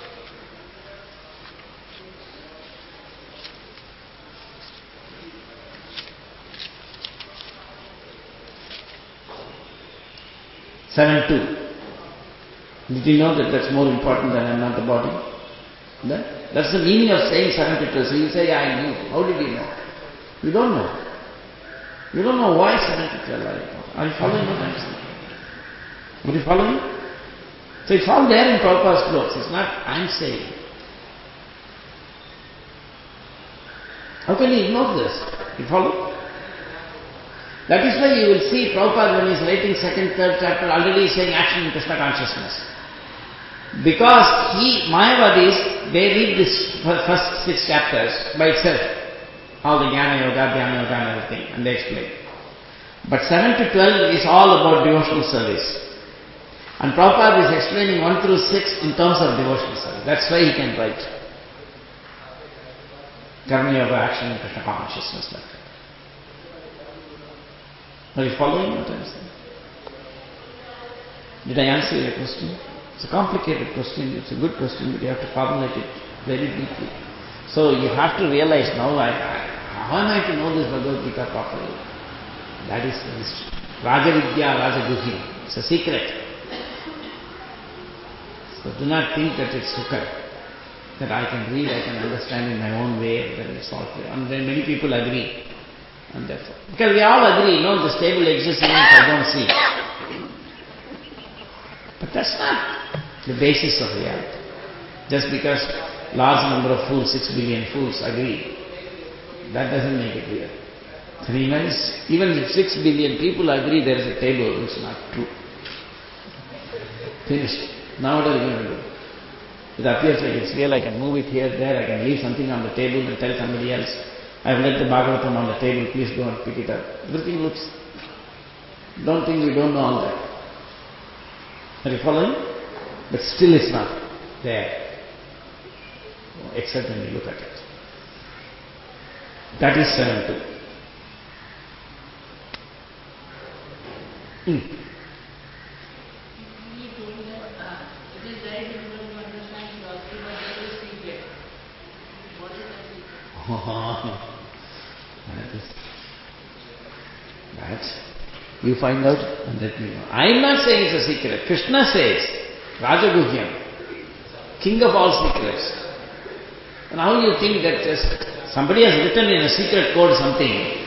seven two. Did you know that that's more important than I am not the body? That, that's the meaning of saying seven to twelve. So you say, yeah, I knew. How did you know? You don't know. You don't know why seven to twelve are important. Are you following what I'm saying? Are you following? So it's all there in Prabhupada's books. It's not I'm saying. How can you ignore this? You follow? That is why you will see Prabhupada when he is writing second, third chapter, already saying action in Krishna consciousness. Because he, Mayavadis, they read this first six chapters by itself. All the Jnana Yoga, Dhyana Yoga and everything, and they explain. But seven to twelve is all about devotional service. And Prabhupada is explaining one through six in terms of devotional service. That's why he can write Karma Yoga, action in Krishna consciousness. Like that. Are you following what I'm saying? Did I answer your question? It's a complicated question, it's a good question, but you have to formulate it very deeply. So you have to realize now, I, I, how am I to know this Bhagavad Gita properly? That is the mystery. Rajavidya, Rajaguhya. It's a secret. So do not think that it's hooker, that I can read, I can understand in my own way, that it's all clear. And then many people agree. And therefore, because we all agree, no, this table exists even if I don't see. But that's not the basis of reality. Just because large number of fools, six billion fools agree, that doesn't make it real. And even, even if six billion people agree there is a table, it's not true. Finished. Now what are you going to do? It appears like it's real, I can move it here, there, I can leave something on the table and tell somebody else, I have left the Bhagavatam on the table, please go and pick it up. Everything looks... Don't think we don't know all that. Are you following? But still it's not there. Except when you look at it. That is seven two. Hmm. He told that uh, it is very difficult to understand philosophy, but it is secret. What is that secret? That is, that you find out and let me know. I am not saying it's a secret. Krishna says, Rajaguhyam, king of all secrets. And how you think that just somebody has written in a secret code something?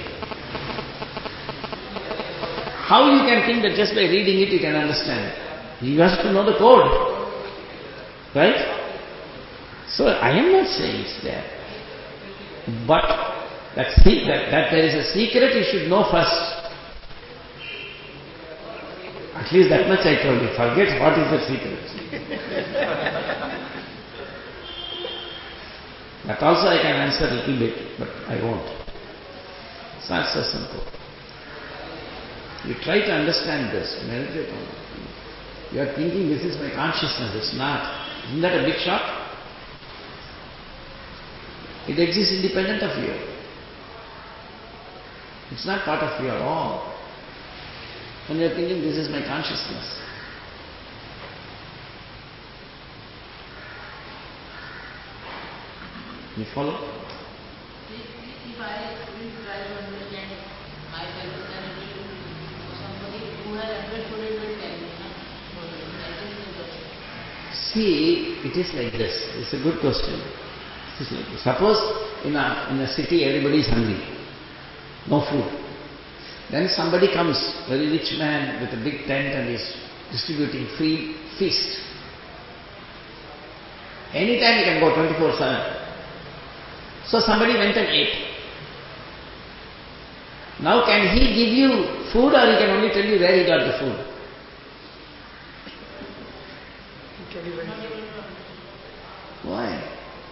How you can think that just by reading it you can understand? You have to know the code. Right? So I am not saying it's there. But that, see, that, that there is a secret you should know first. At least that much I told you. Forget what is the secret. That also I can answer a little bit, but I won't. It's not so simple. You try to understand this, meditate on it. You are thinking this is my consciousness, it's not. Isn't that a big shock? It exists independent of you. It's not part of you at all. And you are thinking this is my consciousness. You follow? If I will try to understand myself, then it should be somebody who has understood it will tell me. See, it is like this. It's a good question. It is like this. Suppose in a, in a city everybody is hungry. No food. Then somebody comes, very rich man with a big tent and is distributing free feast. Anytime you can go twenty-four seven. So somebody went and ate. Now can he give you food or he can only tell you where he got the food? Why?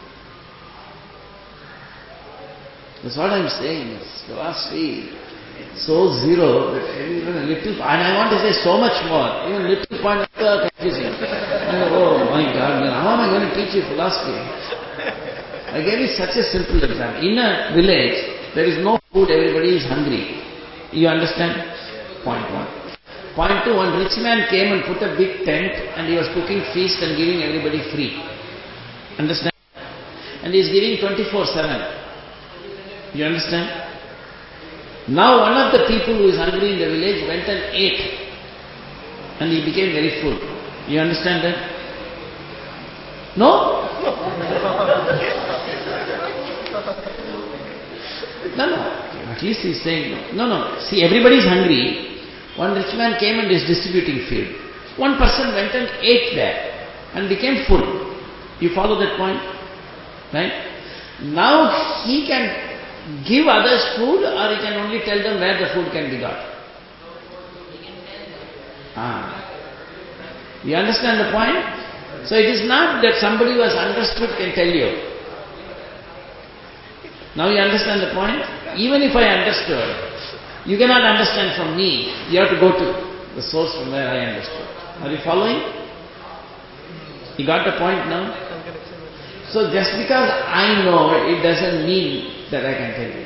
That's what I'm saying. It's philosophy so zero that even a little, and I want to say so much more, even little point are confusing. Oh my God, how am I going to teach you philosophy? I gave you such a simple example. In a village, there is no food, everybody is hungry. You understand? Point one. Point two, one rich man came and put a big tent and he was cooking feast and giving everybody free. Understand? And he is giving twenty-four seven. You understand? Now one of the people who is hungry in the village went and ate and he became very full. You understand that? No? No, no. At least he is saying, no, no. See, everybody is hungry. One rich man came and is distributing food. One person went and ate there and became full. You follow that point? Right? Now he can give others food or he can only tell them where the food can be got. Ah. You understand the point? So it is not that somebody who has understood can tell you. Now you understand the point? Even if I understood, you cannot understand from me. You have to go to the source from where I understood. Are you following? You got the point now? So just because I know, it doesn't mean that I can tell you.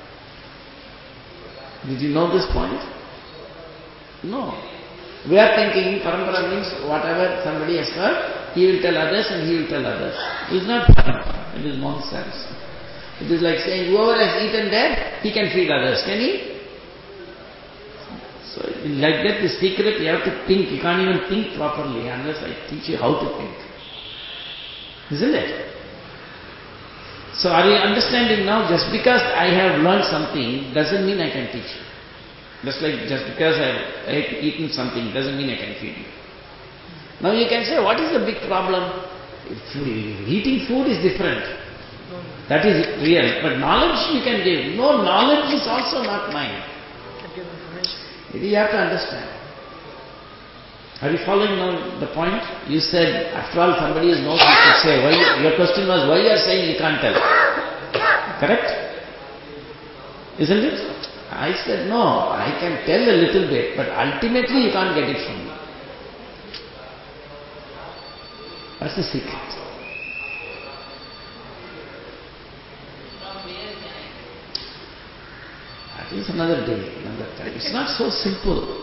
Did you know this point? No. We are thinking parampara means whatever somebody has heard, he will tell others and he will tell others. It is not parampara. It is nonsense. It is like saying whoever has eaten there, he can feed others. Can he? So like that, the secret, you have to think. You can't even think properly unless I teach you how to think. Isn't it? So are you understanding now? Just because I have learned something doesn't mean I can teach you. Just like just because I have eaten something doesn't mean I can feed you. Now you can say, what is the big problem? Eating food is different. That is real. But knowledge you can give. No, knowledge is also not mine. You have to understand. Are you following now the point? You said, after all, somebody is knows you should say. Why, your question was, why you are saying you can't tell? Correct? Isn't it? I said, no, I can tell a little bit, but ultimately you can't get it from me. That's the secret. That is another day, another time. It's not so simple.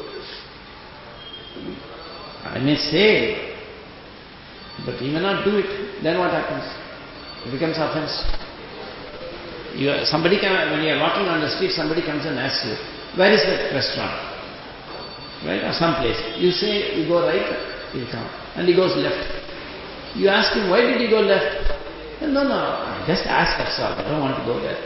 I may say, but you may not do it. Then what happens? It becomes offense. You are, somebody can, when you are walking on the street, somebody comes and asks you, where is that restaurant? Right? Or some place. You say, you go right, he will come. And he goes left. You ask him, why did he go left? No, no, I just ask, that's all. I don't want to go there.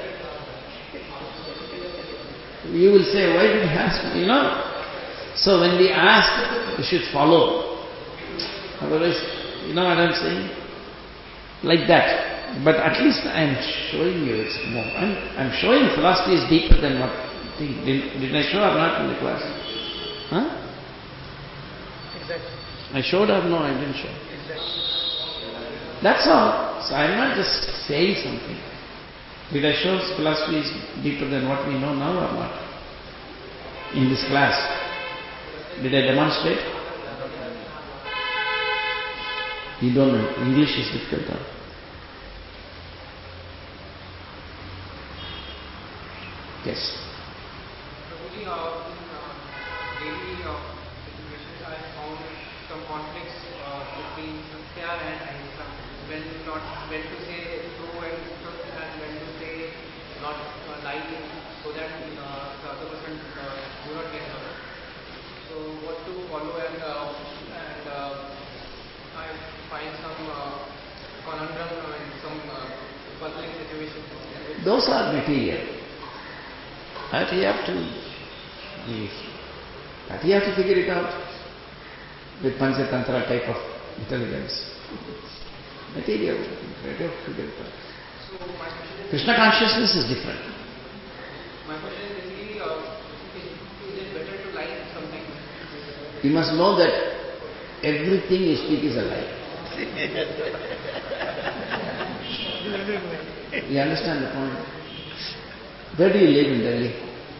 You will say, why did he ask me? You know? So when we ask, we should follow. Otherwise, you know what I'm saying? Like that. But at least I am showing you it's more. I'm, I'm showing philosophy is deeper than what. Did, did I show or not in the class? Huh? Exactly. I showed or no, I didn't show. Exactly. That's all. So I'm not just saying something. Did I show philosophy is deeper than what we know now or not? In this class. Did I demonstrate? You don't know. English is difficult. Huh? Yes. Prabhuji, uh, in uh, daily uh, situations, I have found some conflicts uh, between Satya and Ahimsa. When not, when to say true and truth, and when to say not uh, lying, so that uh, the other person uh, do not get hurt. So what to follow, and uh, and uh, I find some uh, conundrum in some uh, puzzling situations. Those are material. But you have to If that you have to figure it out with Panchatantra type of intelligence. Material, you have to figure it out. So my question is, Krishna consciousness is different. my question is basically, uh, is, is it better to lie something? You must know that everything you speak is a lie. You understand the point? Where do you live in Delhi?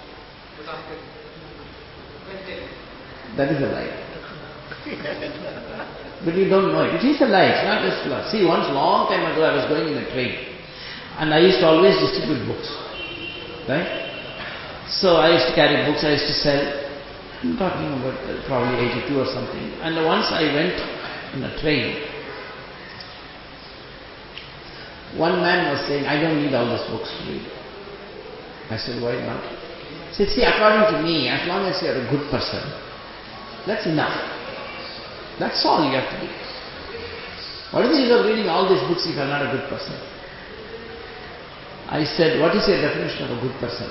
That is a lie. But you don't know it. It is a lie. It's not just a lie. See, once long time ago I was going in a train and I used to always distribute books. Right? So I used to carry books, I used to sell. I'm talking about uh, probably eighty-two or something. And once I went in a train, one man was saying, I don't need all these books to read. I said, why not? He said, see, according to me, as long as you are a good person, that's enough. That's all you have to do. What is the use of reading all these books if you are not a good person? I said, what is your definition of a good person?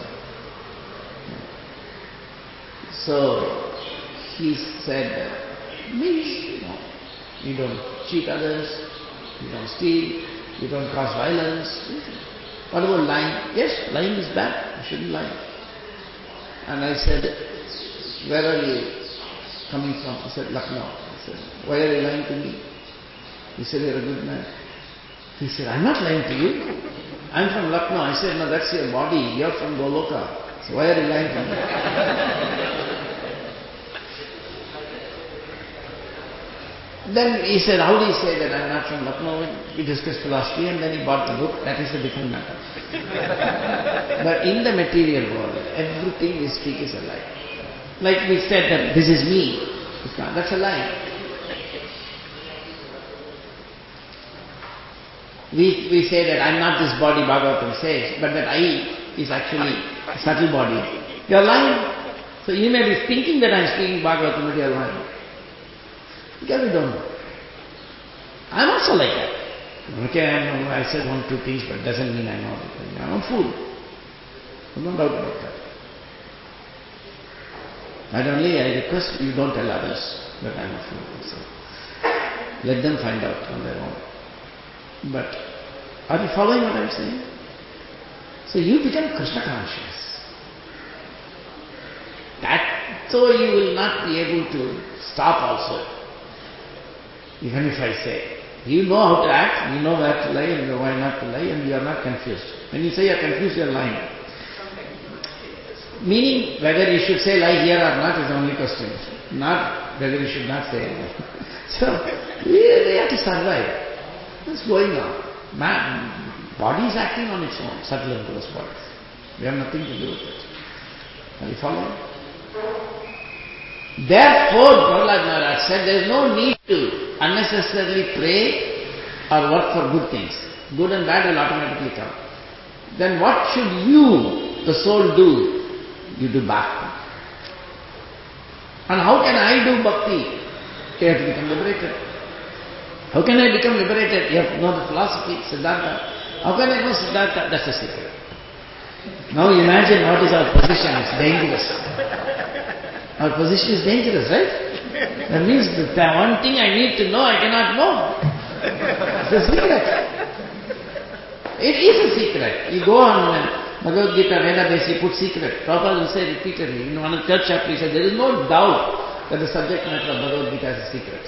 So he said, means, you know, you don't cheat others, you don't steal, you don't cause violence. What about lying? Yes, lying is bad. You shouldn't lie. And I said, where are you coming from? He said, Lucknow. I said, why are you lying to me? He said, you're a good man. He said, I'm not lying to you. I'm from Lucknow. I said, no, that's your body. You're from Goloka. So why are you lying to me? Then he said, how do you say that I'm not from Lucknow? We discussed philosophy and then he bought the book. That is a different matter. But in the material world, everything we speak is a lie. Like we said that this is me. It's not. That's a lie. We, we say that I'm not this body, Bhagavatam says, but that I is actually a subtle body. You're lying. So you may be thinking that I'm speaking Bhagavatam, but you're lying. Because we don't know. I'm also like that. Okay, I know, I said one, two things, but doesn't mean I know everything. I'm a fool. No doubt about that. But only I request you don't tell others that I'm a fool. So let them find out on their own. But are you following what I'm saying? So you become Krishna conscious. That, so you will not be able to stop also. Even if I say, you know how to act, you know where to lie and why not to lie, and you are not confused. When you say you are confused, you are lying. Meaning, whether you should say lie here or not is the only question. Not whether you should not say anything. So, we, we have to survive. What's going on? Man, body is acting on its own, subtle and gross bodies. We have nothing to do with it. Are you following? Therefore, Prahlad Maharaj said, there is no need to unnecessarily pray or work for good things. Good and bad will automatically come. Then what should you, the soul, do? You do bhakti. And how can I do bhakti? You have to become liberated. How can I become liberated? You have to know the philosophy, Siddhartha. How can I know Siddhartha? That's the secret. Now imagine what is our position. It's dangerous. Our position is dangerous, right? That means the one thing I need to know, I cannot know. It's a secret. It is a secret. You go on Bhagavad Gita, Veda base, you put secret. Prabhupada will say repeatedly, in one of the third chapter, he said, there is no doubt that the subject matter of Bhagavad Gita is a secret.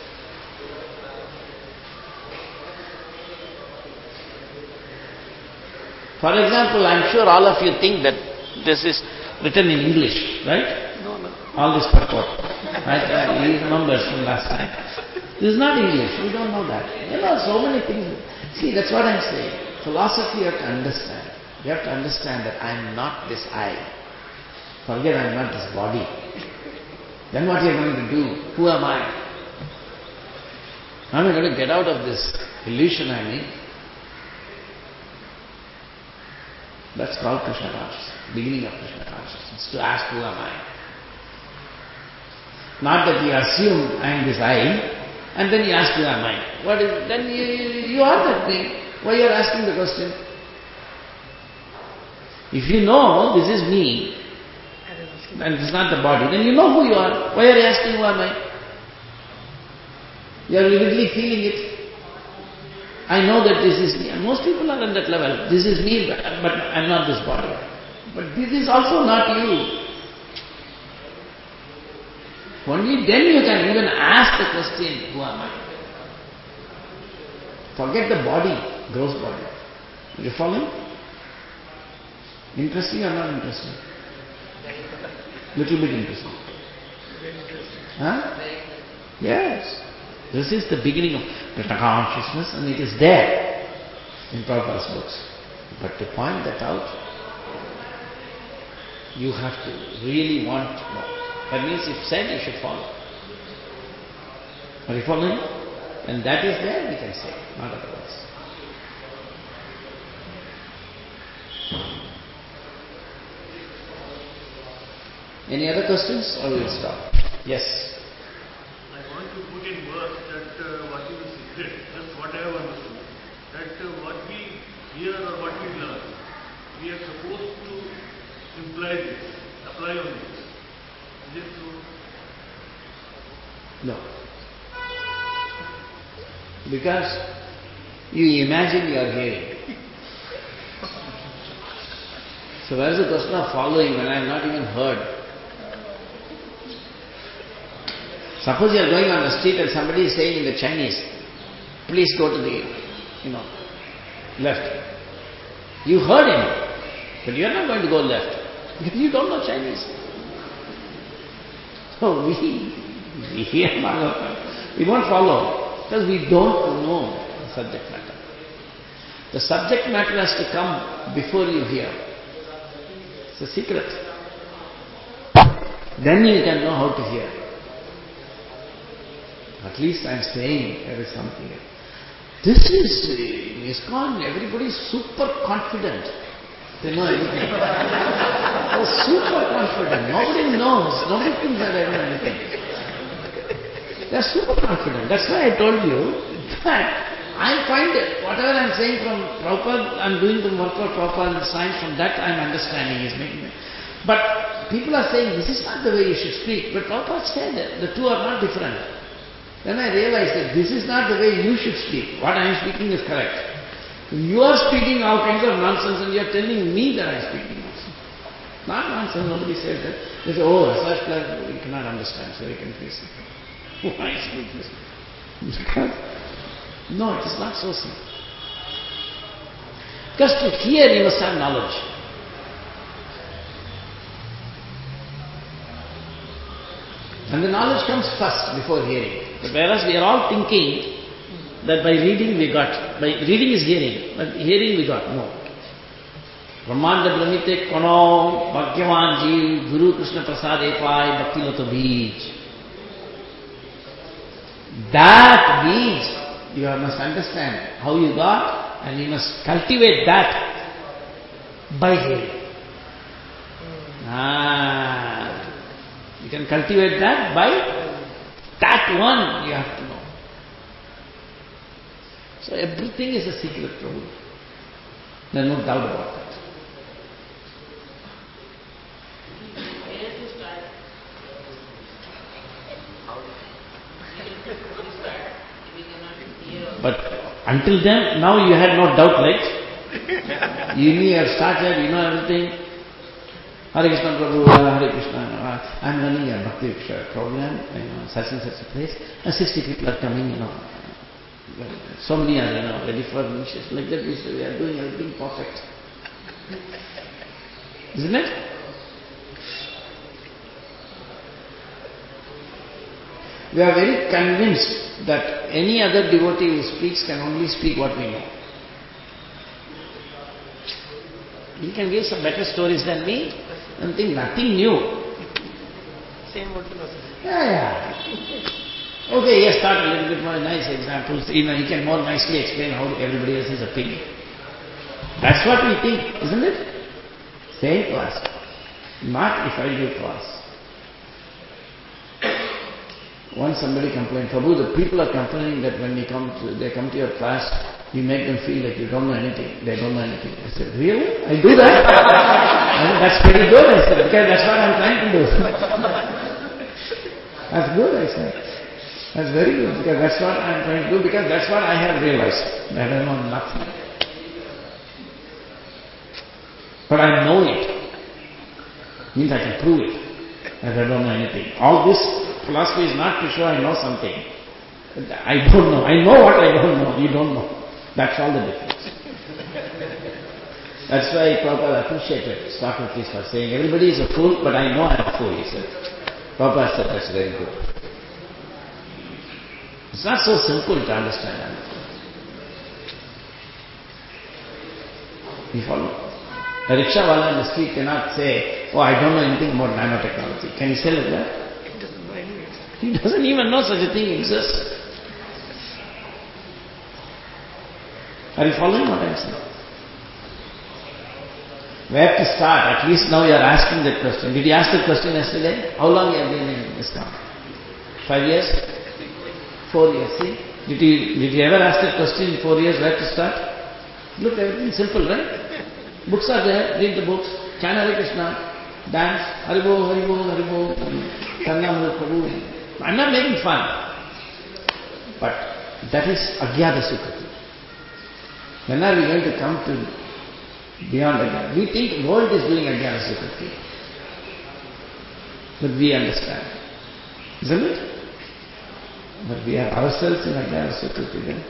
For example, I'm sure all of you think that this is written in English, right? All this purport. Right? Uh, he remembers from last time. This is not English. We don't know that. There are so many things. See, that's what I'm saying. Philosophy you have to understand. You have to understand that I am not this I. Forget I am not this body. Then what you are going to do? Who am I? How am I going to get out of this illusion I'm in? That's called Krishna consciousness. Beginning of Krishna consciousness. To ask who am I? Not that you assume I am this I, and then you ask who am I. What is, then you, you are that thing. Why you are asking the question? If you know this is me, and it's not the body, then you know who you are. Why are you asking who am I? You are vividly feeling it. I know that this is me. And most people are on that level. This is me, but, but I'm not this body. But this is also not you. Only then you can even ask the question, who am I? Forget the body, gross body. Are you following? Interesting or not interesting? Little bit interesting. Huh? Yes. This is the beginning of Krishna consciousness, and it is there in Prabhupada's books. But to point that out, you have to really want to know. That means if said, you should follow. Are you following? And that is there, we can say, not otherwise. Any other questions, or we will stop? Yes. I want to put in words that uh, what is the secret, just what I have understood, that uh, what we hear or what we learn, we are supposed to imply this, apply on this. Is it true? No. Because you imagine you are hearing. So where is the question of following when I have not even heard? Suppose you are going on the street and somebody is saying in the Chinese, please go to the, you know, left. You heard him, but you are not going to go left, because you don't know Chinese. So we, we hear Bhagavatam, we won't follow, because we don't know the subject matter. The subject matter has to come before you hear. It's a secret. Then you can know how to hear. At least I am saying there is something. This is, in ISKCON, everybody is super confident. They know everything. They're super confident. Nobody knows. Nobody thinks that they know anything. They're super confident. That's why I told you that I find it, whatever I'm saying from Prabhupada, I'm doing the work of Prabhupada and science, from that I'm understanding is making it. But people are saying, this is not the way you should speak. But Prabhupada said that the two are not different. Then I realized that this is not the way you should speak. What I am speaking is correct. You are speaking all kinds of nonsense and you are telling me that I am speaking nonsense. Not nonsense, nobody says that. They say, oh, such class you cannot understand, so you can please. Why speak this? Because, no, it is not so simple. Because to hear you must have knowledge. And the knowledge comes first before hearing. But whereas we are all thinking that by reading we got, by reading is hearing, but hearing we got, no. Brahmanda Brahmite Kono Bhagyavan Jeev Guru Krishna Prasad Epai Bhakti Loto Beej. That beej you must understand how you got, and you must cultivate that by hearing. Ah. You can cultivate that by that one you have to know. So everything is a secret, Prabhu. There is no doubt about that. Where to start? How? We start. We cannot hear. But until then, now you had no doubt, right? You knew you have started, you know everything. Hare Krishna Prabhu, Hare Krishna, I am running a Bhakti program, you know, such and such a place, and sixty people are coming, you know. So many are, you know, ready for missions. Like that, we are doing everything perfect. Isn't it? We are very convinced that any other devotee who speaks can only speak what we know. He can give some better stories than me, and think nothing new. Same what philosophy. Yeah, yeah. Okay, yes, start a little bit more nice examples. You know, he can more nicely explain how everybody else's opinion. That's what we think, isn't it? Same class. Not if I do class. Once somebody complained, Prabhu, the people are complaining that when they come to, they come to your class, you make them feel like you don't know anything. They don't know anything. I said, really? I do that? I said, that's pretty good, I said, because that's what I'm trying to do. That's good, I said. That's very good, because that's what I'm trying to do, because that's what I have realized. That I know nothing. But I know it. Means I can prove it. That I don't know anything. All this philosophy is not to show I know something. I don't know. I know what I don't know. You don't know. That's all the difference. That's why Prabhupada appreciated Socrates for saying, everybody is a fool, but I know I am a fool, he said. Prabhupada said, that's very good. It's not so simple to understand. You follow? A rickshawala in the street cannot say, oh, I don't know anything about nanotechnology. Can he say like that? He doesn't know anything. He doesn't even know such a thing exists. Are you following what I am saying? Where to start? At least now you are asking that question. Did you ask the question yesterday? How long you have been in this town? Five years? Four years, see? Did you, did you ever ask that question in four years where to start? Look, everything simple, right? Books are there, read the books. Chant Hare Krishna, dance, Haribo, Haribo, Haribo, Karnamrita Prabhu. I'm not making fun. But that is Agyada Sukriti. When are we going to come to beyond Agyada? We think the world is doing Agyada Sukriti. But we understand. Isn't it? But we are ourselves in Agyada Sukriti then.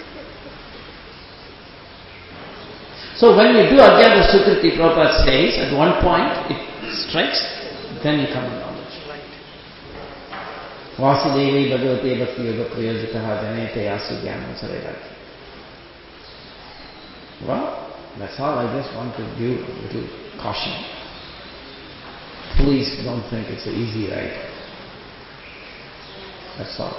So when we do Agyada Sukriti, Prabhupada says, at one point it strikes, then you come to knowledge. Vasudevai Bhagavate Bhakti Yoga Prayojitaha Janete Yasu Jnanam Sarayati. Well, that's all. I just want to give a little caution. Please don't think it's an easy ride. That's all.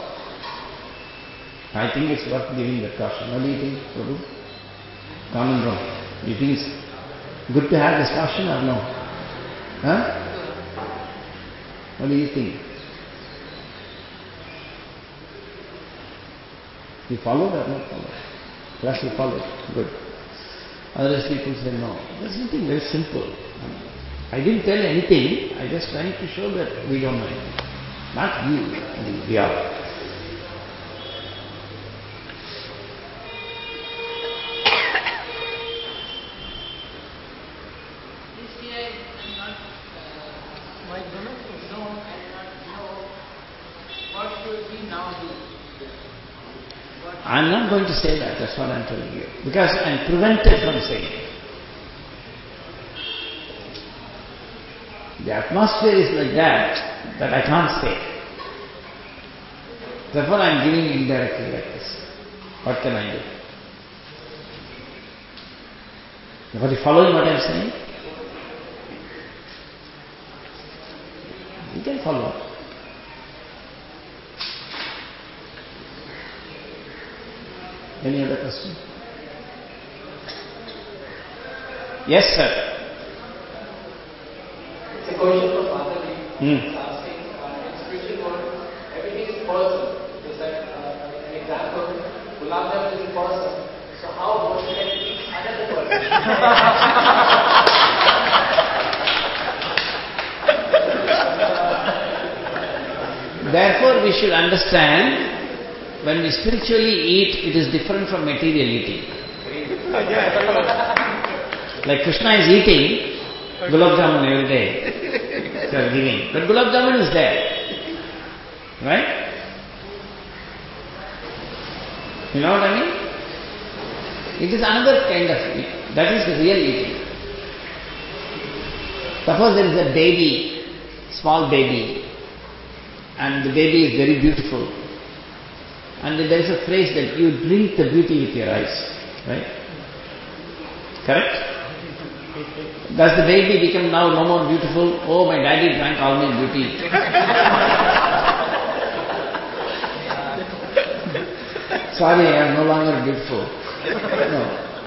I think it's worth giving the caution. What do you think, Prabhu? Common room. Do you think it's good to have this caution or no? Huh? What do you think? You followed or not followed? Plus you followed. Good. Other people say no. There's something very simple. I didn't tell anything. I just trying to show that we don't know anything. Not you, we are. This year I'm not, uh, Why don't know? no, I do not know what should we now do. What I'm not going to say that, that's what I'm telling you. Because I'm prevented from saying it. The atmosphere is like that, that I can't say. Therefore I'm giving indirectly like this. What can I do? Are you following what I'm saying? You can follow. Any other question? Yes, sir. It's a question for Father Lee. Hmm. He's asking, uh, in spiritual world, everything is person. Just like uh, an example, Gulab Jamun is a person. So how one can eat another person? Therefore we should understand, when we spiritually eat, it is different from material eating. Like Krishna is eating Gulab Jamun every day. So giving. But Gulab Jamun is there. Right? You know what I mean? It is another kind of eating. That is the real eating. Suppose there is a baby, small baby, and the baby is very beautiful. And there is a phrase that you drink the beauty with your eyes. Right? Correct? Does the baby become now no more beautiful? Oh, my daddy drank all my beauty. Sorry, I am no longer beautiful. No.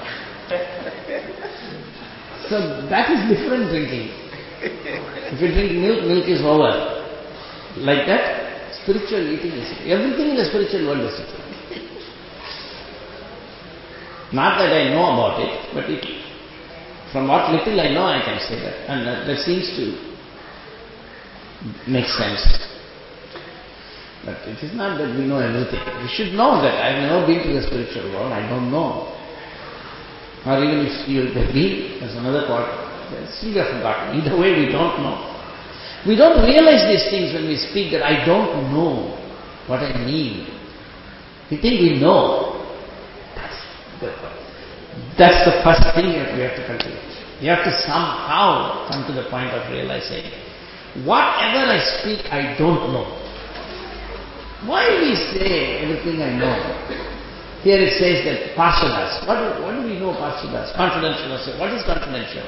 So that is different drinking. If you drink milk, milk is over. Like that, spiritual eating is everything in the spiritual world is different. Not that I know about it, but it From what little I know, I can say that. And that, that seems to make sense. But it is not that we know everything. We should know that. I have never been to the spiritual world. I don't know. Or even if you have been, there's another part. Still we have forgotten. Either way, we don't know. We don't realize these things when we speak that I don't know what I mean. We think we know. That's the, that's the first thing that we have to cultivate. You have to somehow come to the point of realizing, whatever I speak, I don't know. Why we say everything I know? Here it says that Parshadas. What do, what do we know Parshadas? Confidential. What is confidential?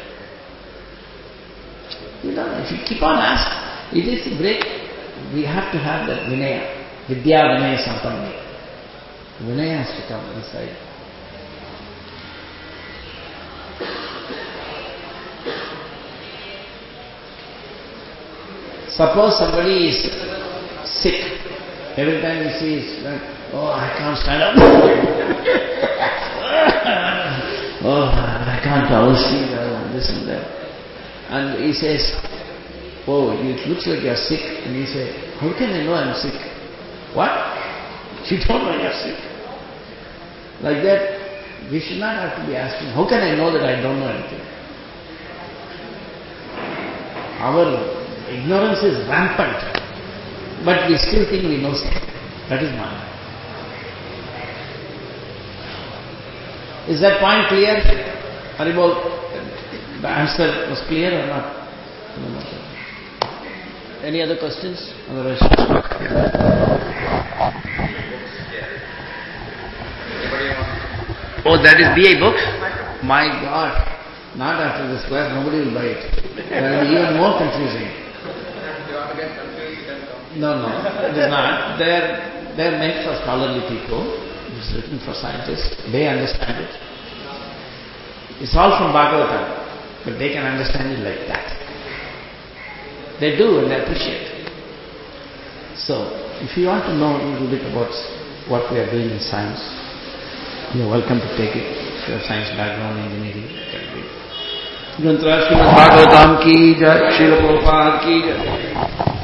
You know, if you keep on asking, it is great. We have to have that Vinaya. Vidya Vinaya Sampanna. Vinaya has to come inside. Suppose somebody is sick. Every time he sees, like, oh, I can't stand up. Oh, I can't always see this and that. And he says, oh, it looks like you're sick. And he says, how can I know I'm sick? What? You don't know you're sick. Like that, we should not have to be asking, how can I know that I don't know anything? Our ignorance is rampant, but we still think we know something. That is Maya. Is that point clear? Haribol, the answer was clear or not? Any other questions? Otherwise, oh, that is B I books? My God, not after this class, nobody will buy it. That will be even more confusing. No, no, it is not. They're, they're meant for scholarly people. It's written for scientists. They understand it. It's all from Bhagavatam. But they can understand it like that. They do and they appreciate it. So, if you want to know a little bit about what we are doing in science, you are welcome to take it. If you have science background, engineering, you can read. Grantha Srimad Bhagavatam ki jai, Srila Prabhupada ki jai.